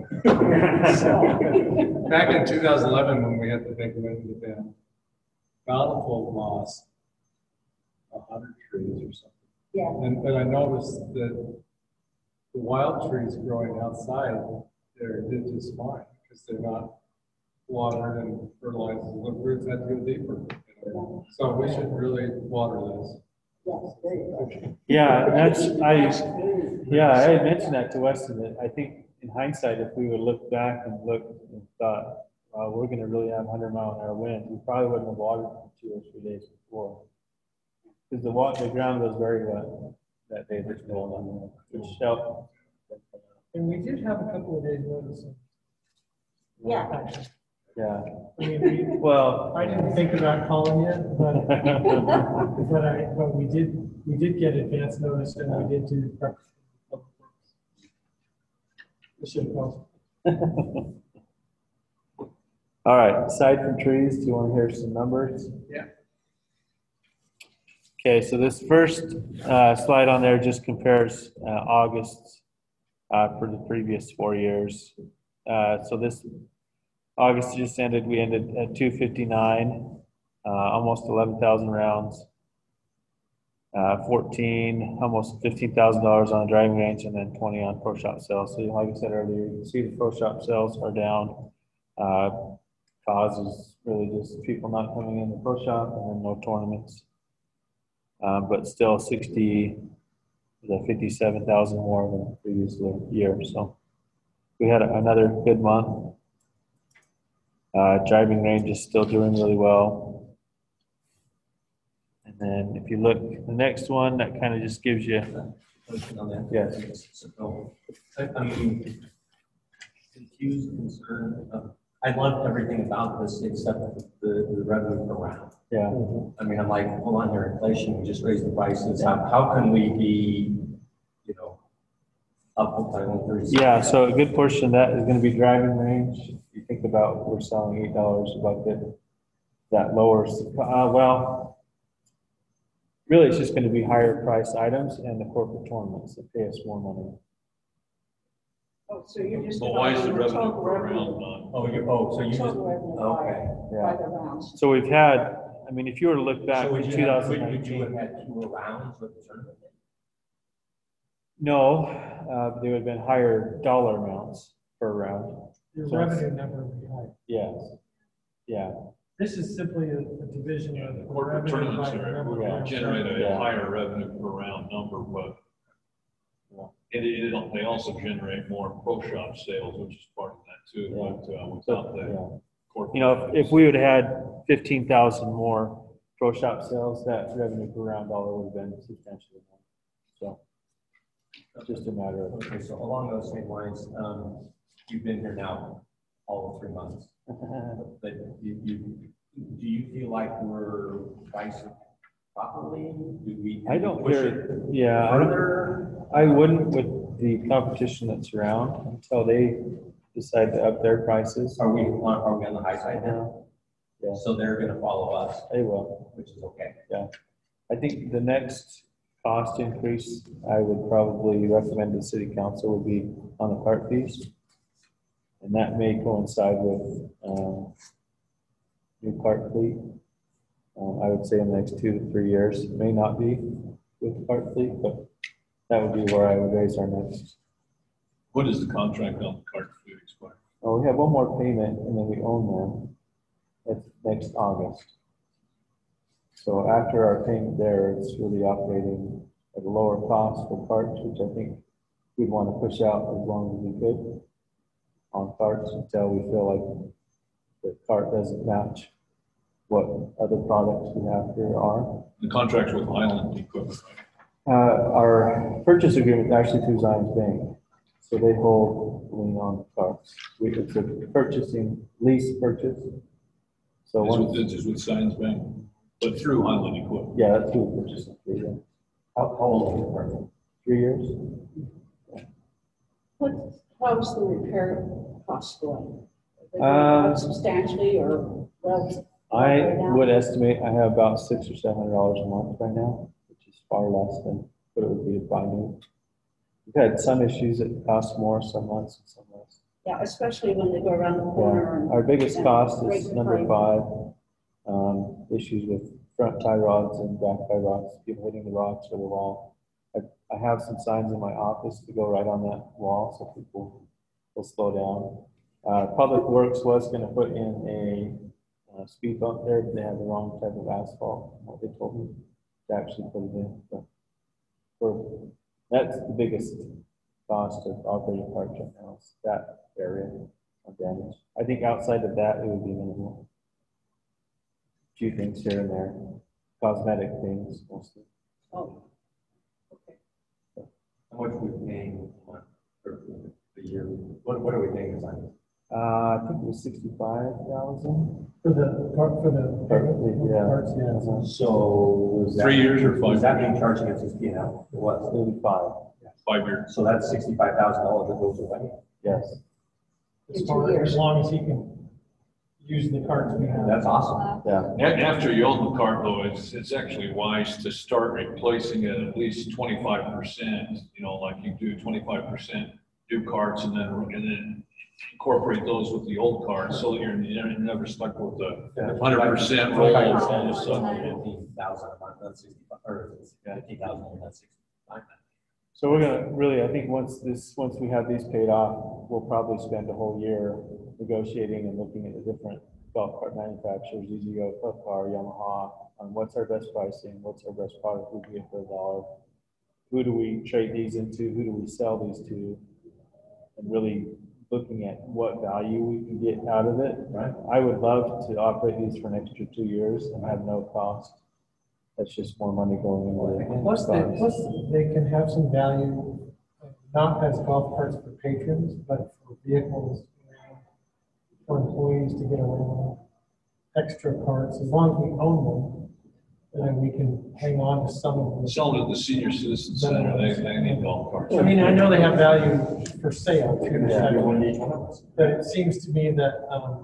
So, back in 2011, when we had the big wind event, Bountiful lost 100 trees or something. yeah, And I noticed that the wild trees growing outside there did just fine because they're not watered and fertilized. The roots had to go deeper. You know? So we should really water those. yes, there you go. Yeah, that's, Absolutely. yeah, I had mentioned that to Weston, that I think in hindsight, if we would look back and look and thought, we're gonna really have 100-mile-an-hour winds, we probably wouldn't have watered for 2 or 3 days before. Because the ground was very wet that day that's going on, which helped. And we did have a couple of days notice. Yeah. Yeah, I mean, well. I didn't think about calling you, but, but we did get advance notice and we did do prep. We should have called. All right, aside from trees, do you want to hear some numbers? Yeah. Okay, so this first slide on there just compares August for the previous 4 years. So this August just ended, we ended at 259, almost 11,000 rounds, almost $15,000 on the driving range, and then 20 on pro shop sales. So like I said earlier, you can see the pro shop sales are down. Cause is really just people not coming in the pro shop and then no tournaments. But still 57,000 more than the previous year. So we had another good month. Driving range is still doing really well. And then if you look at the next one, that kind of just gives you, On that. yes. So, I'm confused, concerned. I love everything about this except the revenue per round. Yeah. I mean, I'm like, hold on here, inflation, we just raised the prices. How can we be, up by 130? Yeah, so a good portion of that is going to be driving range. You think about we're selling $8 a bucket. That lowers, well, really it's just going to be higher price items and the corporate tournaments that pay us more money. Oh, so you're just. Well, why is the dividing revenue total per revenue- round So you just, Total revenue okay. by the rounds. So we've had, I mean, if you were to look back So in would you have 2019, had fewer rounds with the tournament? no, there would have been higher dollar amounts per round. Your revenue number would be high. Yes. Yeah. This is simply a division of the Corporate revenue tournaments by the number of Yeah. rounds. generate a Yeah. higher revenue per round number, but they also generate more pro shop sales, which is part of that too, Yeah. but So, without the yeah. corporate. You know, if we would have had 15,000 more pro shop sales, that revenue per round dollar would have been substantially more. So it's just a matter of. Okay, so along those same lines, you've been here now all of 3 months. But do you feel like we're priced properly? Do we? I don't push hear, it yeah, further? I wouldn't with the competition that's around until they decide to up their prices. Are we on the high side now? Yeah. So they're gonna follow us, They will. which is okay. I think the next cost increase I would probably recommend to the city council would be on the cart fees. And that may coincide with, new cart fleet. I would say in the next 2 to 3 years. It may not be with the cart fleet, but that would be where I would raise our next. What is the contract on the cart fleet expire? Oh, we have one more payment and then we own them. It's next August. So after our payment there, it's really operating at a lower cost for carts, which I think we'd want to push out as long as we could on carts until we feel like the cart doesn't match what other products we have here are. The contract's with Highland Equipment, right? Our purchase agreement is actually through Zions Bank, so they hold lien on the carts. It's a purchasing, lease purchase. So It's with Science Bank, but through Highland Equipment. yeah, that's who we purchased it through, yeah. How old is the car? 3 years? How's the repair cost going? Are they going Uh, up substantially or relatively? I would estimate I have about $600 or $700 a month right now, which is far less than what it would be to buy new. We've had some issues that cost more some months and some less. Yeah, especially when they go around the corner Yeah, and. our biggest and cost break is the number frame. 5, issues with front tie rods and back tie rods, people hitting the rocks or the wall. I have some signs in my office to go right on that wall so people will slow down. Public Works was gonna put in a speed bump there, but they had the wrong type of asphalt, what they told me to actually put it in. That's the biggest cost of operating parks right now, is that area of damage. I think outside of that, it would be minimal. Few things here and there, cosmetic things mostly. Oh, okay. How much are we paying a month for the year? What are we paying this on? I think it was 65,000. For the part, for the. Yeah. Parts, yeah. So was that? 3 years or 5 Was that years? being charged against his P and L? It was. 35, 5 years. So that's $65,000 that goes away. yes. As long as he can use the carts we have. That's awesome. Yeah, After you own the cart though, it's actually wise to start replacing it at least 25%, you know, like you do 25% new carts and then incorporate those with the old carts so that you're never stuck with the 100% roll all of a sudden. 15,000 a month, that's 65, or 50,000, that's 65. so we're gonna really, I think once we have these paid off, we'll probably spend a whole year negotiating and looking at the different golf cart manufacturers, EasyGo, Club Car, Yamaha, on what's our best pricing, what's our best product we get for $1. Who do we trade these into? Who do we sell these to? And really looking at what value we can get out of it. Right. I would love to operate these for an extra 2 years and have no cost. That's just more money going into it. Plus they can have some value, not as golf carts for patrons, but for vehicles, for employees to get around, extra carts, as long as we own them, then we can hang on to some of them. Sell them to the senior citizen center, they need golf carts. I mean, I know they have value for sale too, Yeah. but it seems to me that,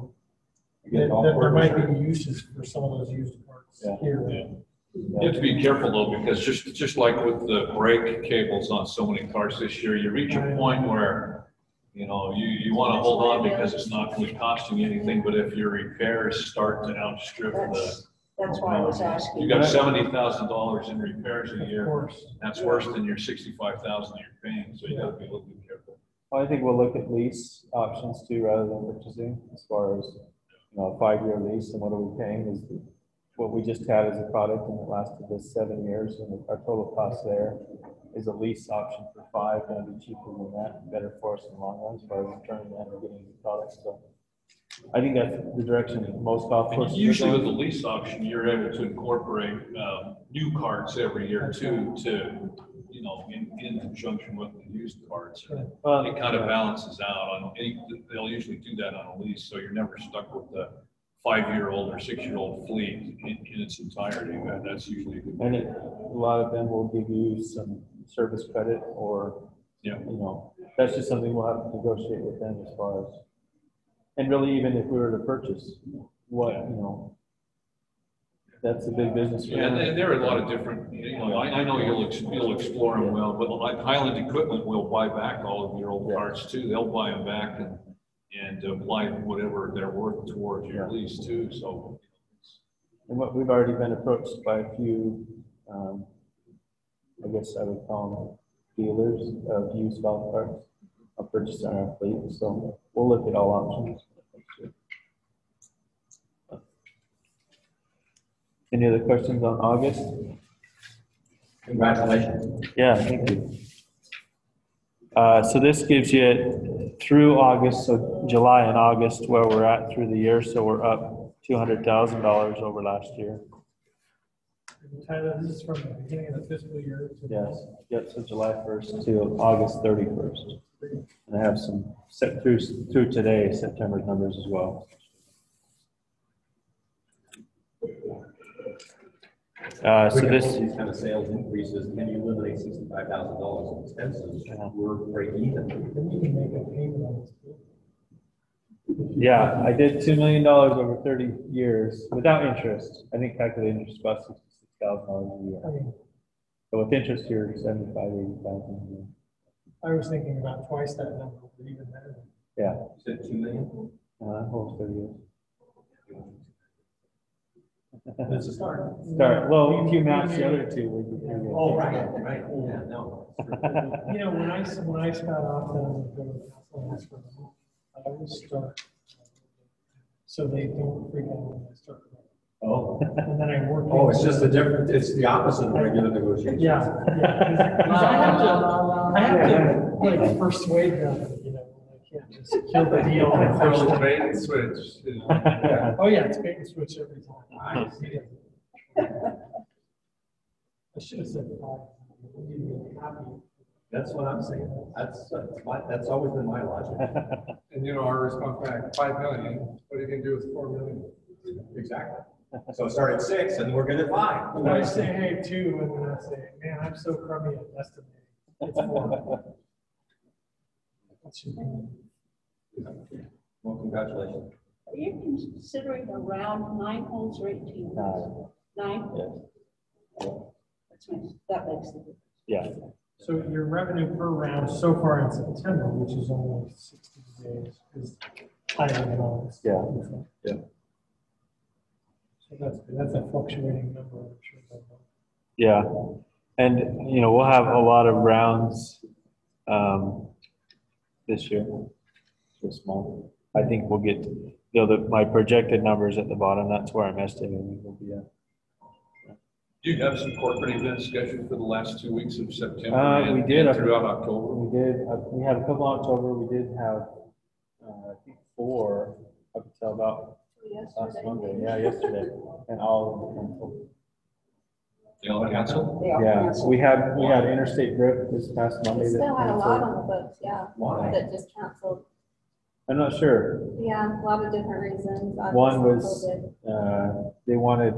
that there might be uses for some of those used carts Yeah. here. Yeah. You have to be careful though, because just like with the brake cables on so many cars this year, you reach a point where, you know, you want to hold on because it's not really costing you anything, but if your repairs start to outstrip That's why I was asking. you got $70,000 in repairs a Of year, course. that's worse than your 65,000 you're paying, so you gotta be a little bit careful. Well, I think we'll look at lease options too, rather than purchasing, as far as, you know, a 5-year lease, and what are we paying is what we just had as a product, and it lasted us 7 years, and our total cost there is a lease option for 5, gonna be cheaper than that, and better for us in the long run, as far as returning that and getting the product, so. I think that's the direction most golf courses are Usually with going. the lease option, you're able to incorporate new carts every year too, you know, in conjunction with the used carts. Well, It kind of balances out on they'll usually do that on a lease, so you're never stuck with the 5-year-old or 6-year-old fleet in its entirety. That's usually a good. And a lot of them will give you some service credit, or, Yeah. you know, that's just something we'll have to negotiate with them as far as. And really, even if we were to purchase, what, you know, that's a big business. for Yeah, them. and there are a lot of different, you know, I know you'll explore them well, but like Highland Equipment will buy back all of your old Yeah. carts too. They'll buy them back and apply whatever they're worth towards your Yeah. lease too, so. And what, we've already been approached by a few, I guess I would call them dealers of used golf carts, of purchasing our fleet, so we'll look at all options. Any other questions on August? Congratulations. Yeah, thank you. So this gives you through August, so July and August, where we're at through the year, so we're up $200,000 over last year. And Tyler, this is from the beginning of the fiscal year. to- Yes, yep, so July 1st to August 31st. And I have some set through today, September's numbers as well. So We can this, hold these kind of sales increases, and you eliminate $65,000 in expenses, Yeah. we're break even. Then you can make a payment on this. yeah, I did $2 million over 30 years without interest. I think calculated interest about $66,000 a year. I mean, So with interest, you're 75, 80,000. I was thinking about twice that number, or even better. Yeah, You said 2 million? almost 30 years. That's a start. Start, well, if you match the other two, we'd be pretty good. Oh, right, yeah, no. You know, when I start off down the go to council and ask for money, I always start, so they don't freak out when I start. Oh, And then I work. oh, it's just a different, it's the opposite of regular negotiation. Yeah, yeah. 'Cause I have to like persuade them, you know, I can't just kill the deal. It's a little bait and switch. Yeah. Oh, yeah, it's bait and switch every time. Nice. I should have said five. You'd be happy. That's what I'm saying. That's always been my logic. And you know, our response back, 5 million, what are you gonna do with 4 million? Exactly. So start at 6 and we're good at 5. And I say, hey, 2, and then I say, man, I'm so crummy at estimating. It's 4. That should be- Well, congratulations. Are you considering around 9 holes or 18 holes? 9? That makes a difference. Yeah, So your revenue per round so far in September, which is only 60 days, is higher than August. yeah, yeah. So that's a fluctuating number, I'm sure. Yeah, and, you know, we'll have a lot of rounds, this year, this month. I think we'll get, you know, my projected numbers at the bottom, that's where I'm estimating we'll be at. Do you have some corporate events scheduled for the last 2 weeks of September? We and did. Throughout October? We did, we had a couple in October, we did have, I think 4 up until about last Monday, yeah, yesterday, and all of them canceled. They all canceled? They are Yeah, canceled. we had Interstate Drift this past Monday. We that still had a lot canceled. on the books, yeah, Why? that just canceled. I'm not sure. Yeah, a lot of different reasons. One obviously was, COVID. they wanted,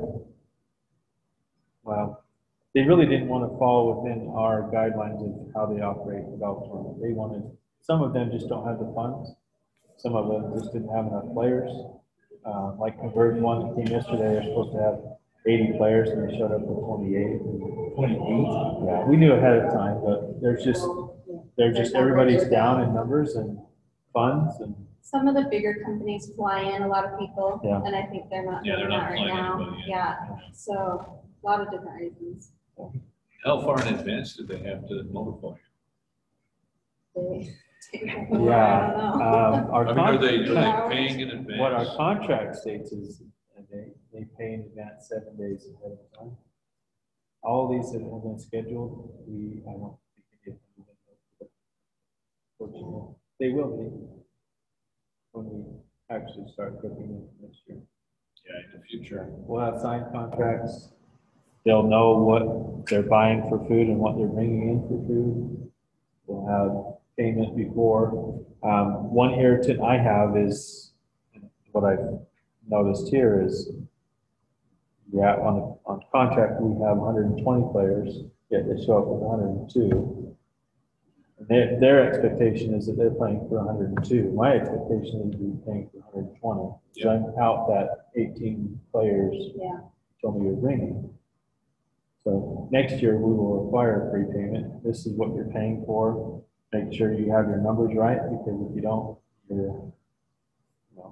well, they really didn't want to fall within our guidelines of how they operate the golf tournament. They wanted, some of them just don't have the funds. Some of them just didn't have enough players. Like Converge one that came yesterday, they're supposed to have 80 players and they showed up with 28. 28? Yeah, we knew ahead of time, but they're just, everybody's down in numbers and funds and, Some of the bigger companies fly in a lot of people, Yeah. and I think they're not Yeah, doing they're that not right flying now. anybody in. Yeah, so a lot of different reasons. How far in advance did they have to notify? They- yeah. I don't know. Our I mean, are they Yeah. paying in advance? What our contract states is they pay in advance 7 days ahead of time. All these that have been scheduled, I don't think they get. They will be when we actually start booking it next year. Yeah, in the future. We'll have signed contracts. They'll know what they're buying for food and what they're bringing in for food. We'll have payment before. One irritant I have is, what I've noticed here is, yeah, on contract, we have 120 players, yet they show up with 102. And their expectation is that they're playing for 102. My expectation is to be paying for 120. So I'm out that 18 players Yeah. told me you're bringing. So next year, we will require a prepayment. This is what you're paying for. Make sure you have your numbers right, because if you don't,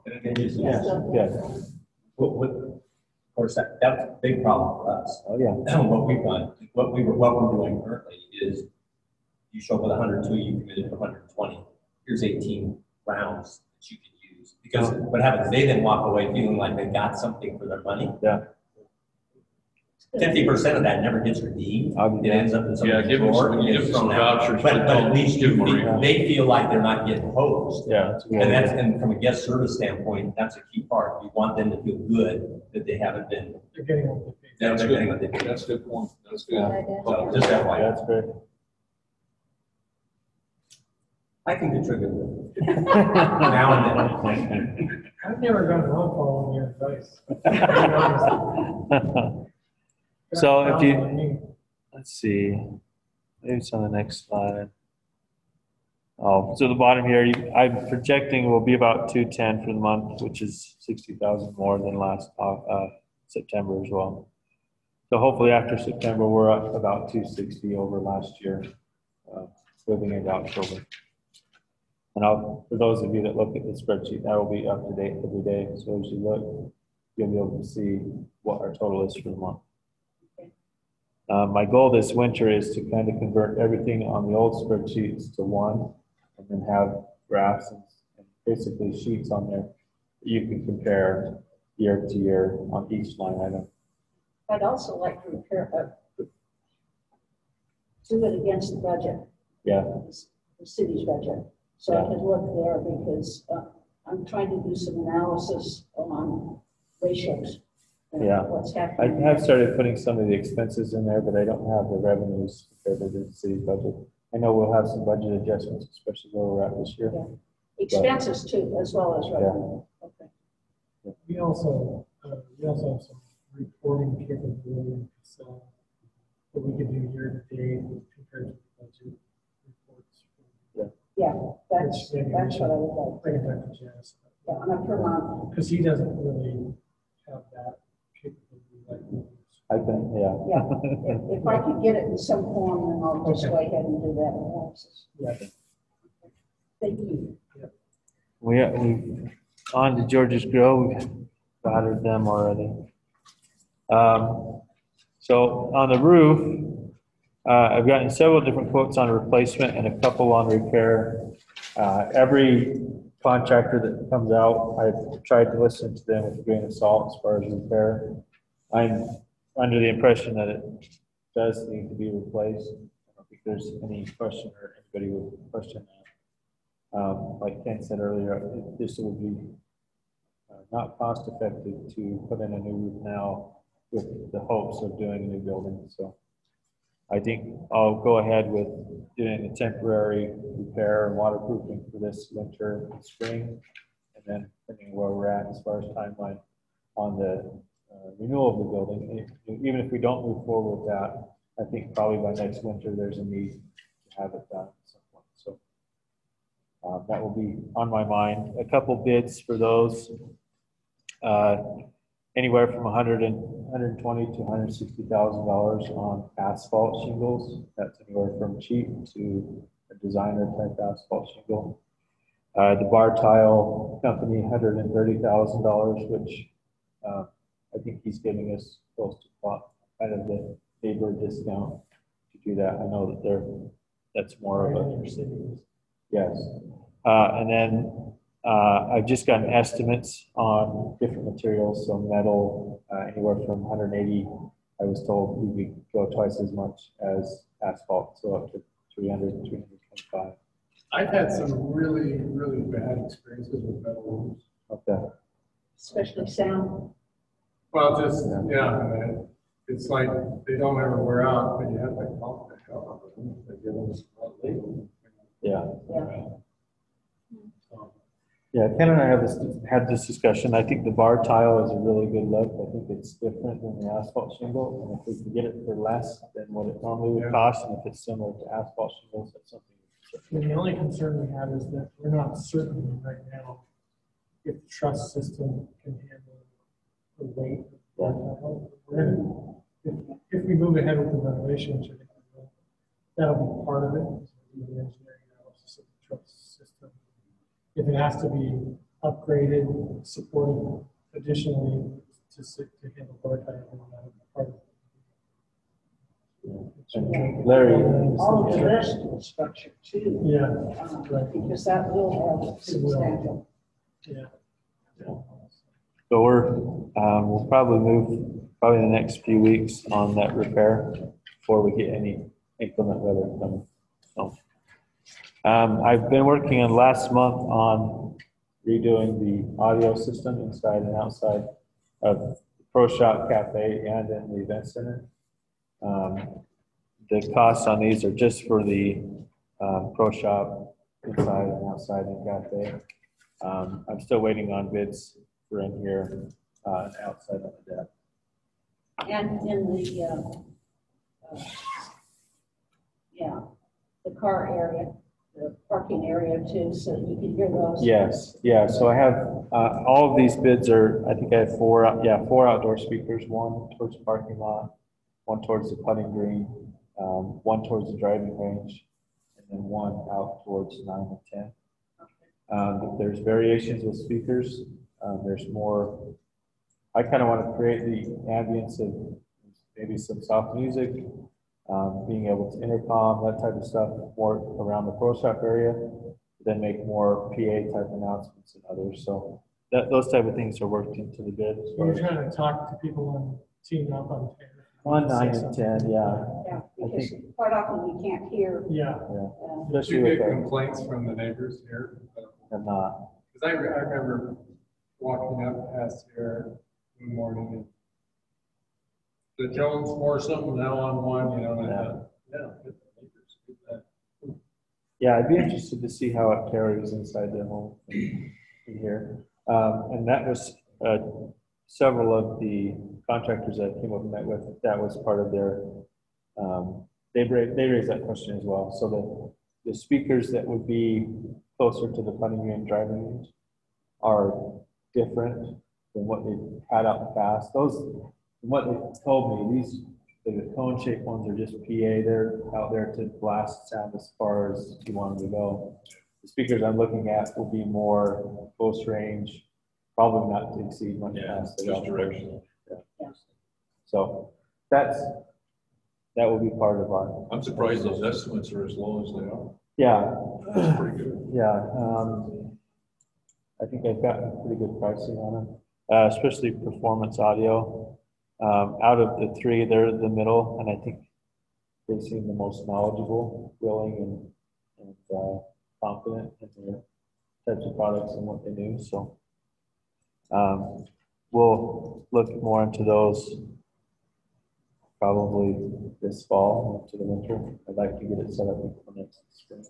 And it is, Yes, yes. of course, that's a big problem for us. Oh, yeah. What we've done, what we're doing currently is you show up with 102, you committed to 120. Here's 18 rounds that you can use. Because what happens, they then walk away feeling like they got something for their money. Yeah. 50% of that never gets redeemed. It ends up in some Yeah, give them drawer some, and give gets them some thrown out. vouchers. But at least give them a refund. they feel like they're not getting hosed. Yeah. And from a guest service standpoint, that's a key part. You want them to feel good that they haven't been. They're getting what they paid. That's they're good. getting what they paid. That's a good point. That's good. Good idea. So just that way. That's great. I can contribute. Now and then. I've never gone wrong following your advice. So if you, let's see, maybe it's on the next slide. Oh, so the bottom here, I'm projecting will be about 210 for the month, which is 60,000 more than last September as well. So hopefully after September, we're up about 260 over last year, moving into October. And for those of you that look at the spreadsheet, that will be up to date every day. So as you look, you'll be able to see what our total is for the month. My goal this winter is to kind of convert everything on the old spreadsheets to one, and then have graphs and basically sheets on there that you can compare year to year on each line item. I'd also like to do it against the budget. Yeah. The city's budget. So I can look there because I'm trying to do some analysis on ratios. And Yeah. what's I happening. have started putting some of the expenses in there, but I don't have the revenues compared to the city budget. I know we'll have some budget adjustments, especially where we're at this year. Yeah. Expenses too, as well as revenue. Okay. We also have some reporting capability in Excel that we can do year to date compared to the budget reports. Yeah, that's Which maybe we what I should would like. bring it back to Janice. Yeah, I'm gonna turn on. Because he doesn't really have that capability like we do. I can, yeah. Yeah, if I could get it in some form, then I'll just go ahead and do that analysis. Yeah. Thank you. We on to George's Grill. We've battered them already. So on the roof, I've gotten several different quotes on replacement and a couple on repair. Every contractor that comes out, I've tried to listen to them with a grain of salt as far as repair. I'm under the impression that it does need to be replaced. I don't think there's any question or anybody would question that. Like Ken said earlier, this would be not cost effective to put in a new roof now with the hopes of doing a new building. So I think I'll go ahead with doing a temporary repair and waterproofing for this winter and spring, and then depending where we're at as far as timeline on the renewal of the building. Even if we don't move forward with that, I think probably by next winter there's a need to have it done at some point. So that will be on my mind. A couple bids for those, anywhere from $120,000 to $160,000 on asphalt shingles. That's anywhere from cheap to a designer type asphalt shingle. The bar tile company, $130,000, which I think he's giving us close to kind of the neighbor discount to do that. I know that that's more of a, yes. And then I've just gotten estimates on different materials. So metal, anywhere from 180, I was told we could go twice as much as asphalt, so up to 300, 325. I've had some really, really bad experiences with metal roofs. Okay. Especially sound. Well, just, yeah, it's like they don't ever wear out, but you have to call the hell out of them. They give them legal. Yeah. Yeah. Yeah, Ken and I had this discussion. I think the bar tile is a really good look. I think it's different than the asphalt shingle. And if we can get it for less than what it normally would cost, and if it's similar to asphalt shingles, that's something. And the only concern we have is that we're not certain right now if the truss system can handle the weight. If we move ahead with the renovation, which I think we will, that'll be part of it. The engineering analysis of the truss system. If it has to be upgraded, supported additionally to handle archiving and part of. And Larry, All of the rest of the structure too. Yeah, Because that will have substantial. yeah. so we'll probably move probably the next few weeks on that repair before we get any inclement weather coming. So, I've been working on last month on redoing the audio system inside and outside of the Pro Shop Cafe and in the event center. The costs on these are just for the Pro Shop inside and outside the cafe. I'm still waiting on bids for in here and outside of the deck. And in the, the car area, the parking area too, so you can hear those. Yes, yeah, so I have, all of these bids are, I think I have four outdoor speakers, one towards the parking lot, one towards the putting green, one towards the driving range, and then one out towards 9 and 10. There's variations with speakers. There's more, I kind of want to create the ambience of maybe some soft music, being able to intercom, that type of stuff, more around the Pro Shop area, then make more PA type announcements and others. So those type of things are worked into the bid. So you're trying to talk to people and team up on. On 9 and 10, yeah. Yeah, because quite often you can't hear. Yeah. Did Especially you with get the, complaints from the neighbors here? I'm not. Because I remember walking up past here one morning and the Jones foursome now on one, you know, and I thought, yeah, good neighbors, good that. Yeah, I'd be interested to see how it carries inside the home in here. And that was several of the contractors that I came up and met with, that was part of their, they raised that question as well. So the speakers that would be closer to the putting green driving range are different than what they had out in the past. Those, what they told me, these, the cone shaped ones are just PA. They're out there to blast sound as far as you want them to go. The speakers I'm looking at will be more close range, probably not to exceed much past the just directional. Yeah. So that will be part of our. I'm surprised those estimates are as low as they are. Yeah. That's pretty good. Yeah. I think I've gotten pretty good pricing on them, especially performance audio. Out of the three, they're the middle, and I think they seem the most knowledgeable, willing, and confident in their types of products and what they do. So we'll look more into those probably this fall into the winter. I'd like to get it set up for next spring.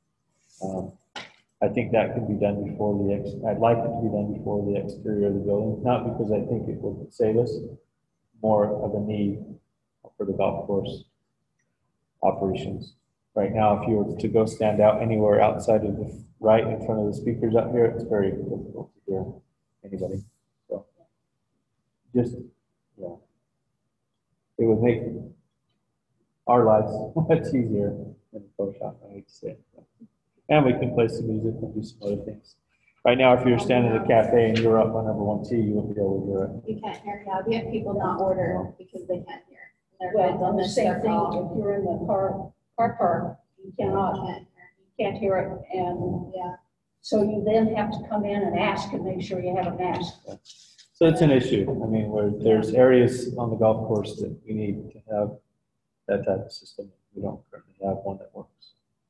I think that could be done before I'd like it to be done before the exterior of the building, not because I think it would save us, more of a need for the golf course operations. Right now, if you were to go stand out anywhere outside of the right in front of the speakers out here, it's very difficult to hear anybody. So just, yeah, it would make our lives much easier in the Pro Shop, I hate to say it. And we can play some music and do some other things. Right now, if you're standing at a cafe and you're up on number 1 tee, you wouldn't be able to hear it. You can't hear, yeah, we have people not order because they can't hear. Their Well, kids will on the miss same their thing, call. if you're in the car park, you cannot, Can't can't hear it, and hear. Yeah. so you then have to come in and ask and make sure you have a mask. So it's an issue. I mean, where there's areas on the golf course that we need to have that type of system. We don't currently have one that works.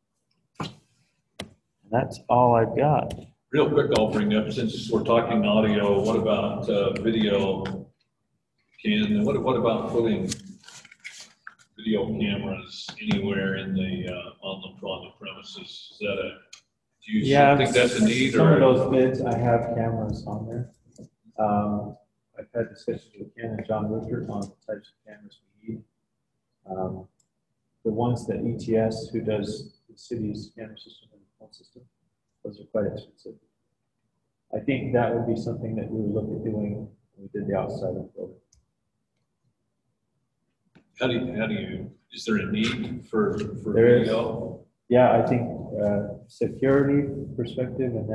And that's all I've got. Real quick, I'll bring up, since we're talking audio, what about video? What about putting video cameras anywhere in the on the premises? Is that do you think that's a need? Some or of those bids, I have cameras on there. I've had discussions with Ken and John Richard on the types of cameras we need. The ones that ETS, who does the city's camera system and phone system, those are quite expensive. I think that would be something that we would look at doing when we did the outside of the building. How do you, is there a need for There is. video? Yeah, I think security perspective, and then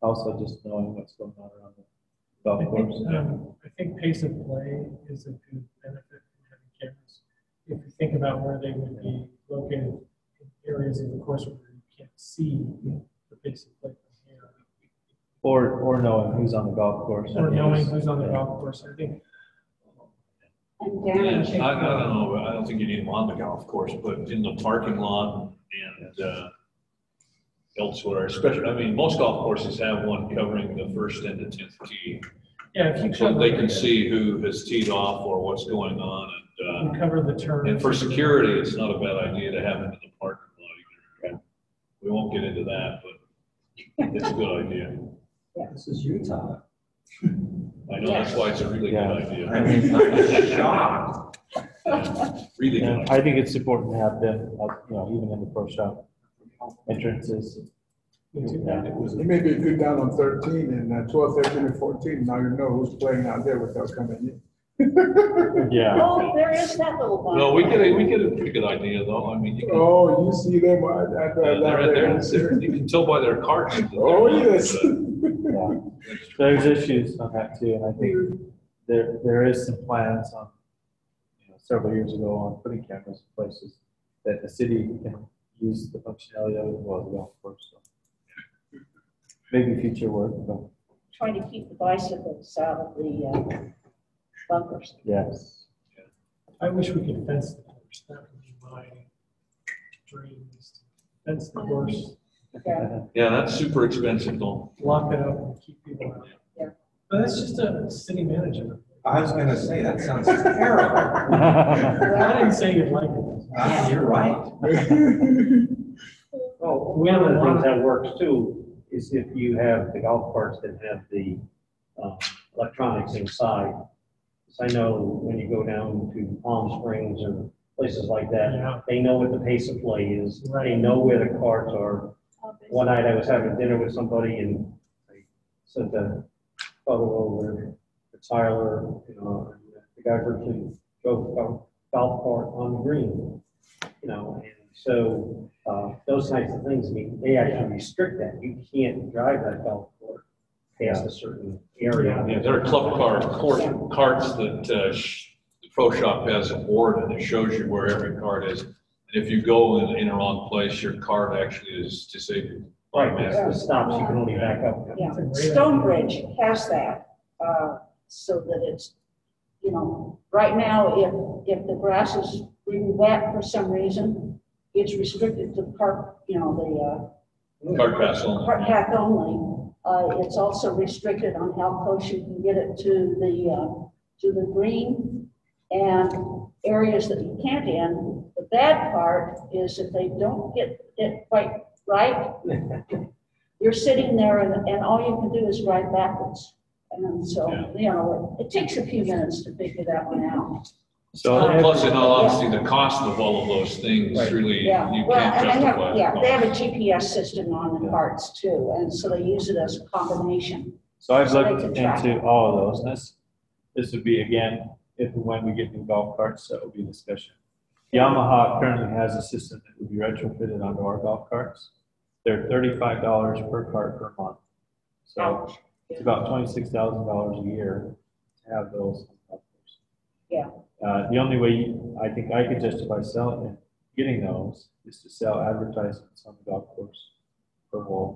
Also just knowing what's going on around the golf I course. think, I think pace of play is a good benefit from having cameras. If you think about where they would be located in areas of the course where you can't see the pace of play from here. Or knowing who's on the golf course. Or knowing who's on the golf course, I think. And Yeah, damage. I don't know, I don't think you need them on the golf course, but in the parking lot and elsewhere, especially, I mean, most golf courses have one covering the first and the 10th tee. Yeah, if you So cover, they can see who has teed off or what's going on. you cover the turn. And for security, it's not a bad idea to have them in the parking lot either. We won't get into that, but it's a good idea. This is Utah. I know, that's why it's a really good Yeah. idea. I mean, I'm shocked. Really good. And I think it's important to have them, even in the pro shop entrances. Yeah. It may be good down on 13 and 12, 13, and 14. Now you know who's playing out there without coming in. Yeah. Oh, there is that little one. No, we get a pretty good idea though. I mean, you can, Oh, you see them at you can tell by their cards. Oh, yes. Yeah. There's issues on that too, and I think there is some plans on, several years ago on putting cameras in places that the city can use the functionality of it as well as the golf course. So maybe future work, but Trying to keep the bicycles out of the bunkers. yes. I wish we could fence the course. That would be my dream, is to fence the course, Yeah. Yeah, that's super expensive though. lock it up and keep people out. Yeah. But that's just a city manager. I was gonna say, that sounds terrible. I didn't say you'd like it. Ah, you're right. Well, one of the things that works too is if you have the golf carts that have the electronics inside. So I know when you go down to Palm Springs or places like that, Yeah. they know what the pace of play is. They Right. know where the carts are. One night I was having dinner with somebody and I sent a photo over to Tyler, and the guy virtually drove a golf cart on the green, and so those types of things, I mean, they actually restrict that. You can't drive that golf cart past a certain area. Yeah, there are club carts that the pro shop has a board and it shows you where every cart is. And if you go in the wrong place, your cart actually is disabled. Right, it stops, you can only back up. Yeah, That's a great Stonebridge has that, so that it's, right now, if the grass is really wet for some reason, it's restricted to park, the Cart pass only. cart path only. It's also restricted on how close you can get it to the green and areas that you can't in. The bad part is if they don't get it quite right, you're sitting there and all you can do is ride backwards. And so, it takes a few minutes to figure that one out. So Plus, in all honesty, the cost of all of those things Right. really, Yeah, you well, can't and justify. they have a GPS system on the carts too, and so they use it as a combination. So I've So they looked can track into all of those, and this would be, again, if and when we get new golf carts, that will be a discussion. Yamaha currently has a system that would be retrofitted onto our golf carts. They're $35 per cart per month. So Ouch. it's about $26,000 a year to have those. on golf course. Yeah. The only way I think I could justify selling and getting those is to sell advertisements on the golf course per hole.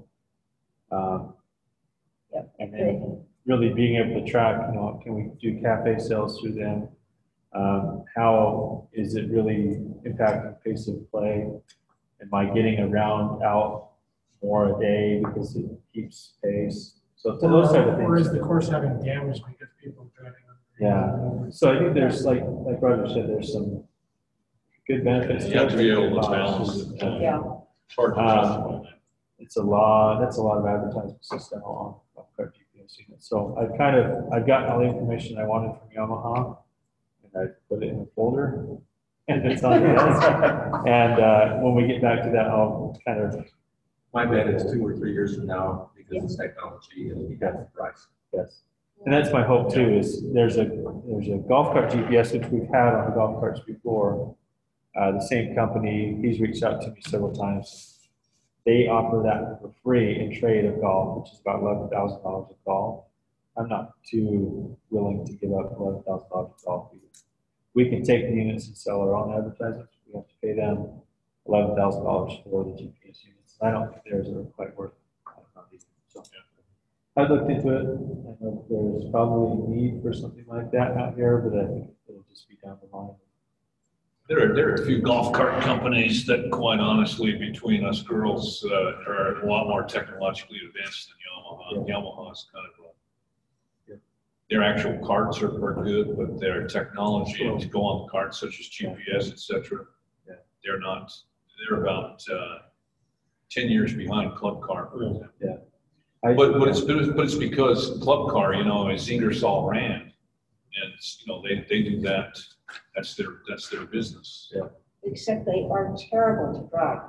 Yep. And then really being able to track, can we do cafe sales through them? How is it really impacting pace of play? Am I getting a round out more a day because it keeps pace? So those type of Or is things. the course having damage because people are driving on? Yeah. So I think there's like Roger said, there's some good benefits. You have to be able to it. balance it. Yeah. It's hard to justify that. That's a lot of advertising system on cart GPS units. So I've gotten all the information I wanted from Yamaha, and I put it in a folder, and it's on the list. And when we get back to that, I'll kind of, My bet is 2 or 3 years from now, because of technology, it'll be half the price. yes. And that's my hope too, is there's a golf cart GPS, which we've had on the golf carts before. The same company, he's reached out to me several times. they offer that for free in trade of golf, which is about $11,000 a golf. I'm not too willing to give up $11,000 a golf. We can take the units and sell our own advertisements. We have to pay them $11,000 for the GPS units. I don't think theirs are quite worth it. So, I looked into it. I know there's probably a need for something like that out here, but I think it'll just be down the line. There are a few golf cart companies that, quite honestly, between us girls, are a lot more technologically advanced than Yamaha. Yeah. Yamaha is kind of their actual carts are good, but their technology to go on the carts, such as GPS, etc., they're not. They're about 10 years behind Club Car, for example. Yeah. But it's because Club Car, is Ingersoll Rand, and they do that. That's their business. Yeah. Except they are terrible to drive.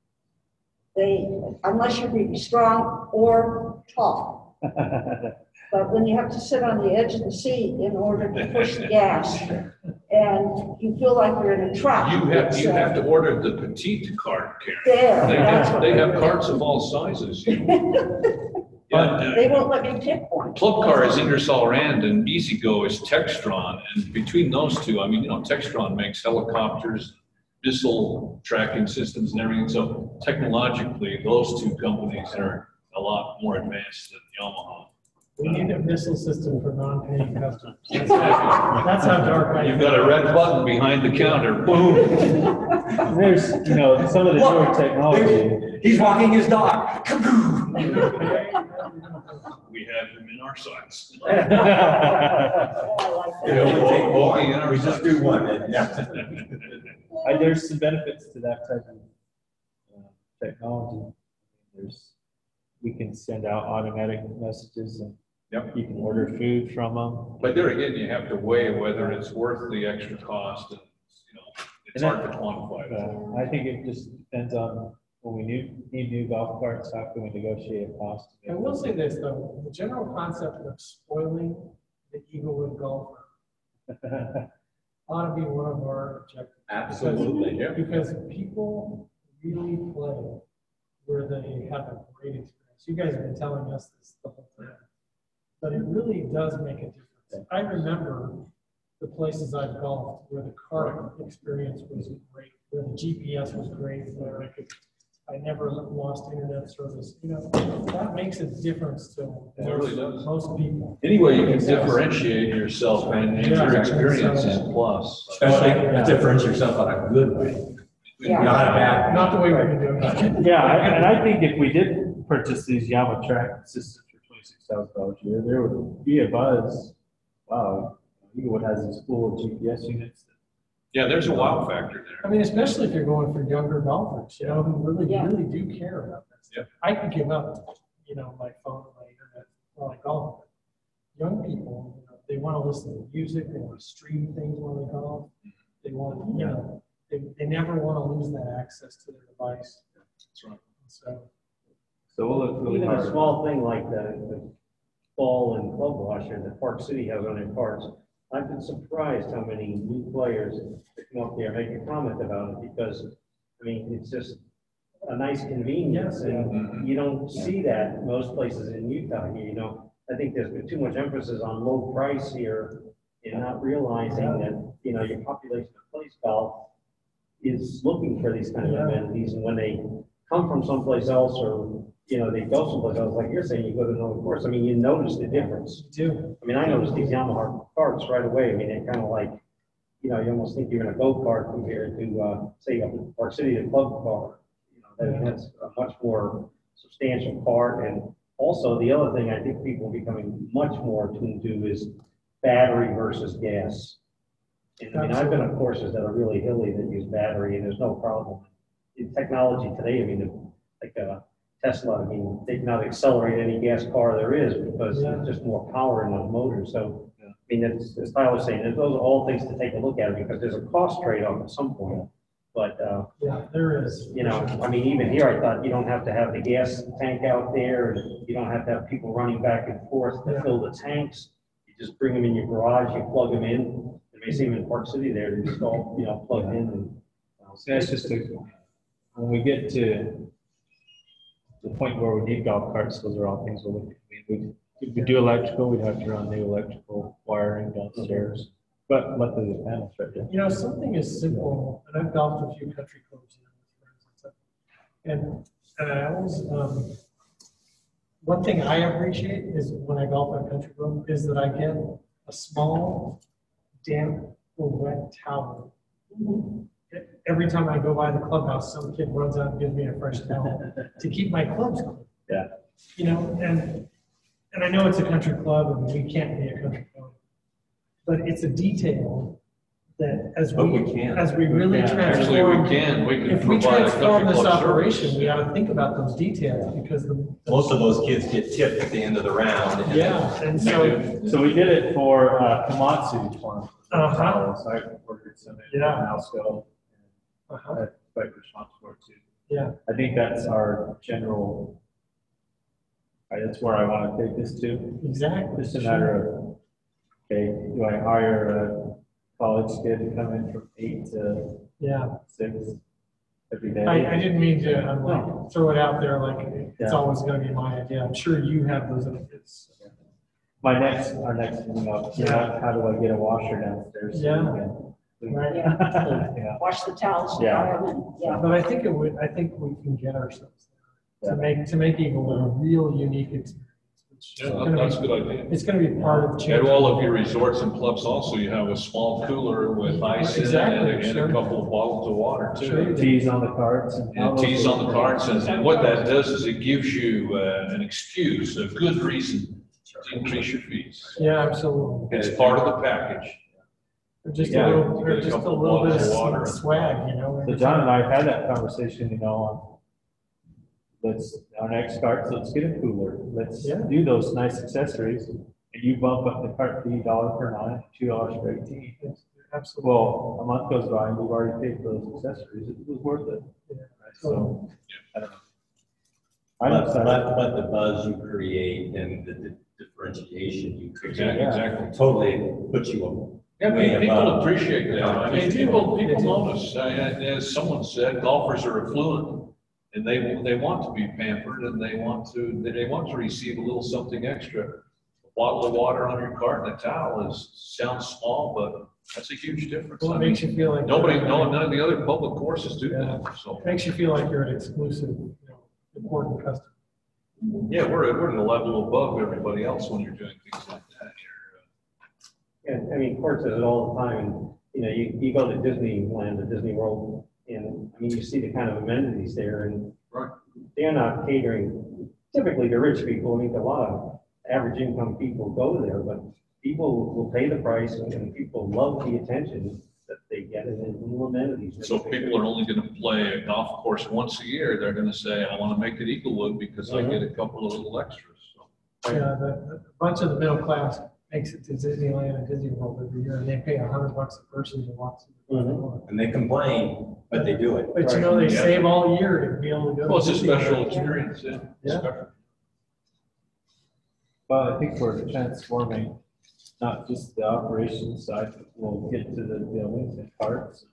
Unless you're really strong or tall. But when you have to sit on the edge of the seat in order to push the gas, and you feel like you're in a truck. You have to order the petite cart, Karen. There. They have carts of all sizes. Yeah, They won't let me pick one. Club Car is Ingersoll Rand and EasyGo is Textron, and between those two, Textron makes helicopters, missile tracking systems and everything. So technologically, those two companies are a lot more advanced than Yamaha. We need a missile system for non-paying customers. That's how dark I am. You've got a red button behind the counter, boom. There's, some of the newer technology. He's walking his dog. We have them in our sites. Oh, I like that. We just do one. There's some benefits to that type of technology. We can send out automatic messages and you can order food from them. But there again, you have to weigh whether it's worth the extra cost, and it's hard to quantify. I think it just depends on when we need new golf carts, how can we negotiate a cost? I will say this though, the general concept of spoiling the Eaglewood golfer ought to be one of our objectives. Absolutely, yeah. Because people really play where they have a great experience. You guys have been telling us this the whole time, but it really does make a difference. I remember the places I've golfed where the cart experience was great, where the GPS was great, where I never lost internet service. That makes a difference to most people. Anyway, you can differentiate yourself and your experience is plus. Especially differentiate yourself on a good way. Yeah. Not a bad. Not the way we're gonna do it. Yeah, and I think if we did purchase these Yamatrack systems for $26,000 a year, there would be a buzz. Wow, Eaglewood has these cool GPS units. Yeah, there's a wow factor there. I mean, especially if you're going for younger golfers, who really Yeah. do care about that stuff. I could give up, my phone and my internet while I golf. Young people, they want to listen to music, they want to stream things while they golf. They want, they never want to lose that access to their device. That's right. So we'll look really Even a hard. small thing like the ball and club washer that Park City has on their carts, I've been surprised how many new players that come up there and make a comment about it, because, it's just a nice convenience, and you don't see that in most places in Utah here, I think there's been too much emphasis on low price here and not realizing that, your population that plays golf is looking for these kind of amenities, and when they come from someplace else, or they go someplace else, like you're saying, you go to another course, you notice the difference. you do. I noticed these Yamaha carts right away. They're kind of like, you almost think you're in a go-kart compared to, say, a Park City to Club Car. That's a much more substantial cart. And also, the other thing I think people are becoming much more tuned to is battery versus gas. And I've been on courses that are really hilly that use battery, and there's no problem. In technology today, like Tesla, they can not accelerate any gas car there is, because there's just more power in those motors. So, as Tyler was saying, those are all things to take a look at, because there's a cost trade-off at some point. But, there is. even here, I thought you don't have to have the gas tank out there, and you don't have to have people running back and forth to fill the tanks. You just bring them in your garage, you plug them in. It may seem in Park City there, to install, plug in. And That's just when we get to the point where we need golf carts, those are all things we're looking at. I mean, if we do electrical, we'd have to run new electrical wiring downstairs, but luckily the panels right there. You know, something as simple, and I've golfed a few country clubs with friends and stuff. And I always, one thing I appreciate is when I golf at a country club is that I get a small, damp or wet towel. Every time I go by the clubhouse, some kid runs out and gives me a fresh towel to keep my clubs clean. Yeah. You know, and I know it's a country club and we can't be a country club, but it's a detail that as But we can. as we really Actually, we transform, can if we provide a transform country this club operation, service. we ought to think about those details because Most of those kids get tipped at the end of the round. And yeah, and so So we did it for Komatsu Farm. Uh-huh. So I ordered some in Yeah. Alsco. uh-huh, I'm quite responsible for it too. yeah, I think that's our general, that's where I want to take this to. exactly. Just a matter of, okay, do I hire a college kid to come in from 8 to Yeah, 6 every day? I didn't mean to like throw it out there like it's Yeah. always going to be my idea. I'm sure you have those ideas. Our next meeting up, Yeah. how do I get a washer downstairs? so Yeah. we can- Right. Yeah. Wash the towels, Yeah. dry them, and, yeah. But I think I think we can get ourselves there to make Eagle a real unique experience. Which is Yeah, gonna that's a be- good idea. It's going to be part of At changing. all of your resorts and clubs also, you have a small cooler with ice in it Exactly, and sure. a couple of bottles of water too. Sure. Teas on the carts. And teas on the carts, and what that does is it gives you an excuse, a good reason to increase your fees. Yeah, absolutely. It's part of the package. Or just Yeah. a little, You or get a just a couple little bit bottles of water. of swag, you know. So John and I have had that conversation, you know, our next carts, let's get a cooler, let's Yeah. do those nice accessories. And you bump up the cart fee $1 per night, $2 for 18. Absolutely. Well, a month goes by and we've already paid for those accessories, it was worth it. Yeah. So, I don't know. But the buzz you create and the differentiation you create. Exactly. Totally puts you up. Yeah, way people above. appreciate that. I mean, people notice, as someone said, golfers are affluent. And they want to be pampered and they want to receive a little something extra. A bottle of water on your cart and a towel sounds small, but that's a huge difference. Well, I it mean, makes you feel like. none of the other public courses do that, so. It makes you feel like you're an exclusive, you know, important customer. Yeah, we're in a level above everybody else when you're doing things like that. Yeah, I mean, Court says it all the time, and, you know, you go to Disneyland or Disney World, and, I mean, you see the kind of amenities there, and Right. they're not catering typically to rich people. I mean, a lot of average income people go there, but people will pay the price, and people love the attention that they get in the little amenities. So if people are only gonna play a golf course once a year, they're gonna say, I wanna make it Eaglewood because I get a couple of little extras, so. Yeah, a bunch of the middle class makes it to Disneyland and Disney World every year, and they pay $100 a person to walk through the door. And they complain, but they do it. But you know, they Yeah. save all year to be able to go. Well, it's to a Disney special World. experience, yeah. Yeah. Special. Well, I think we're transforming not just the operations side, but we'll get to the buildings and carts,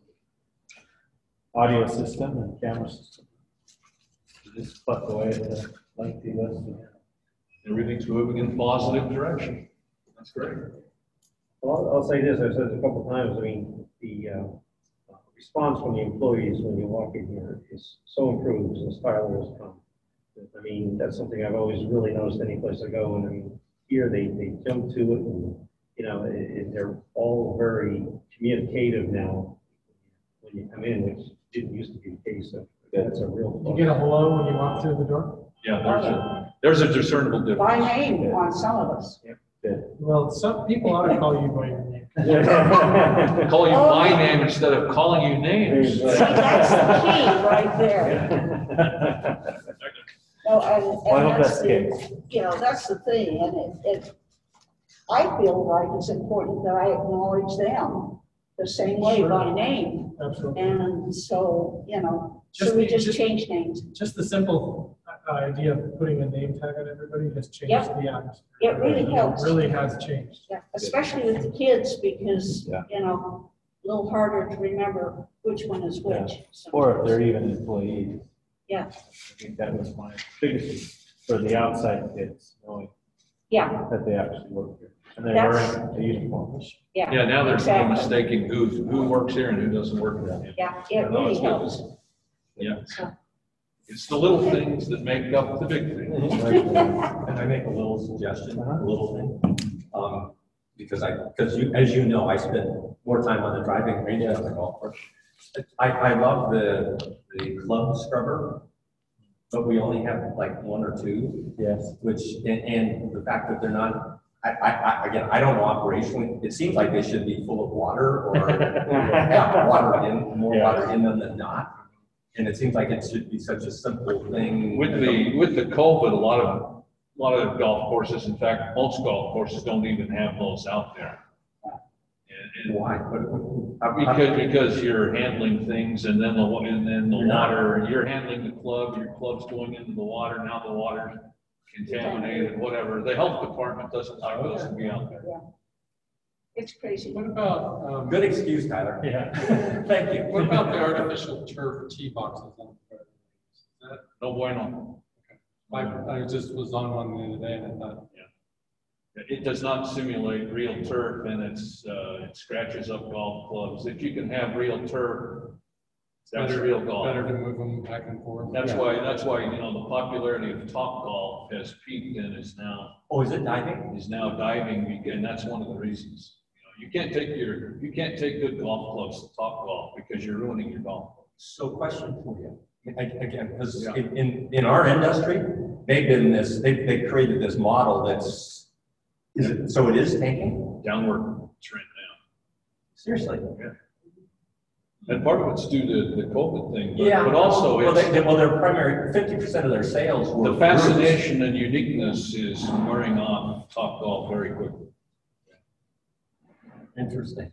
audio system and camera system. Just pluck away at the lengthy list. Everything's moving in a positive direction. That's great. Well, I'll say this, I've said it a couple of times, I mean, the response from the employees when you walk in here is so improved since Tyler has come. I mean, that's something I've always really noticed any place I go, and I mean, here they jump to it, and, you know, they're all very communicative now when you come in, which didn't used to be the case, so that's a real. You get a hello when you walk through the door? Yeah, there's a discernible difference. By name on some of us. Well, some people ought to call you by your name. Call you my name instead of calling you names. See, that's the key right there. No, Well, I hope and that's that's the the, you know, that's the thing, and I feel like it's important that I acknowledge them the same way Sure. by name. Absolutely. And so, you know, Just so we the- just just- change names. Just the simple idea of putting a name tag on everybody has changed Yep. the atmosphere. It really helps. It really has changed. Yeah, especially with the kids, because, Yeah. you know, a little harder to remember which one is which. So- Or if they're even employees. Yeah. I think that was my biggest, for the outside kids, knowing Yeah, that they actually work here. And they're That's- wearing a uniform. yeah. Yeah, now there's no Exactly. mistaking who works here and who doesn't work here. Yeah, it No, really it's good. helps. Yeah, So, it's the little things that make up the big things. Can I make a little suggestion, a little thing? Because you, as you know, I spend more time on the driving range than on the golf course. I love the club scrubber, but we only have like one or two, Yes. which, and the fact that they're not, again, I don't know operationally, it seems like they should be full of water or have more Yeah. water in them than not. And it seems like it should be such a simple thing. With the COVID, a lot of golf courses, in fact, most golf courses don't even have those out there. And Why? because you're handling things and then the water, you're handling the club, your club's going into the water, now the water's contaminated, whatever. The health department doesn't like those to be out there. Yeah. It's crazy. What about, Good excuse, Tyler. Yeah. Thank you. what about the artificial turf tee boxes on the fairways? Is that, No bueno. I just was on one the other day and I thought, It does not simulate real turf and it scratches up golf clubs. If you can have real turf, that's real golf. better to move them back and forth. That's why, the popularity of Top Golf has peaked and is now diving? diving, and that's one of the reasons. You can't take good golf clubs to Top Golf because you're ruining your golf. So question for you. Again, because in our industry, they created this model so it is tanking? Downward trend now. Seriously? And part of it's due to the COVID thing, Yeah. but also Well, it's, their primary, 50% of their sales were. the fascination and uniqueness is wearing off Top Golf very quickly. Interesting.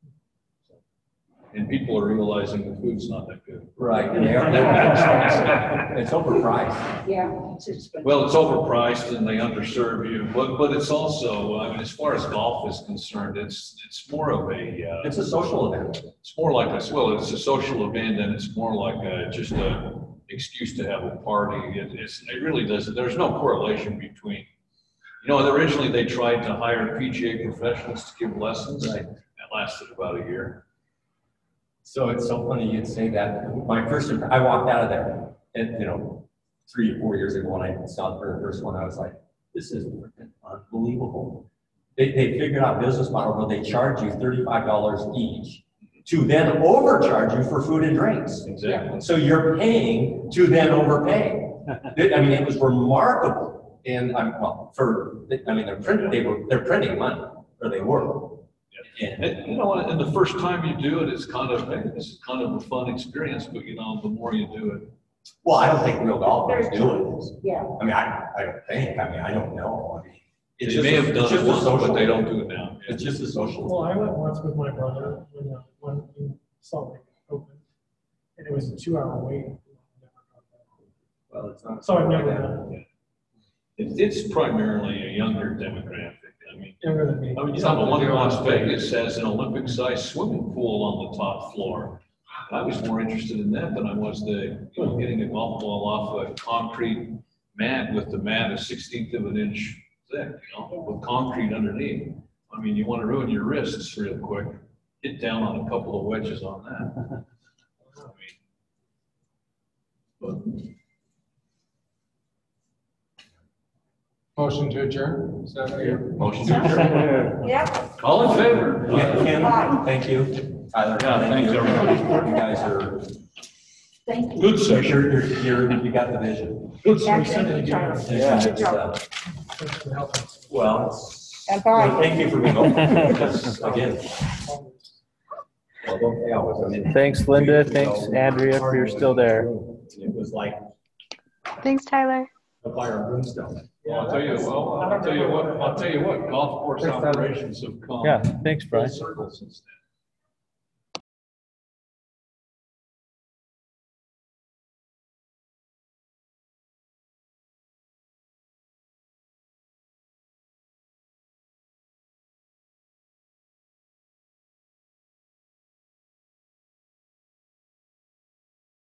And people are realizing the food's not that good. Right. And they are. It's overpriced. Yeah, it's expensive. Well, it's overpriced and they underserve you, but it's also, I mean, as far as golf is concerned, it's more of a, It's a social event. it's more like it's a social event and it's more like just a excuse to have a party. It really doesn't, there's no correlation between, originally they tried to hire PGA professionals to give lessons. Right. That lasted about a year. So it's so funny you'd say that. I walked out of there and, 3 or 4 years ago when I saw the first one, I was like, this is unbelievable. They figured out a business model where they charge you $35 each to then overcharge you for food and drinks. Exactly. So you're paying to then overpay. I mean, it was remarkable. And they're printing money, or they were. And and the first time you do it, it's kind of a fun experience, but the more you do it. Well, I don't think real golfers do it. Yeah. I mean, I don't think, I don't know. I mean, They may have done it once, but they don't do it now. It's just a social. Well, I went once with my brother when in Salt Lake opened, and it was a 2-hour wait. Well, it's not. So I've never done it. It's primarily a younger demographic. Younger than me. The one in Las Vegas has an Olympic-sized swimming pool on the top floor. I was more interested in that than I was getting a golf ball off a concrete mat with the mat a 1/16 of an inch thick, with concrete underneath. I mean, you want to ruin your wrists real quick. Hit down on a couple of wedges on that. motion to adjourn? Is that what you're? Motion to adjourn. Yep. All in favor? Ken, thank you. Tyler. Yeah, thanks, everybody. You guys are, Thank you. Good session. you got the vision. Good Yeah, session. thank you, Tyler. Yeah. Good job. Thanks for helping. Well, And bye. thank you for being open. Again. I mean, Thanks, Linda. Thanks, Andrea, if you're still there. It was like Thanks, Tyler. a fire and brimstone. Well, I'll tell you what, golf course operations have come Yeah, thanks, full Brian. circle since then.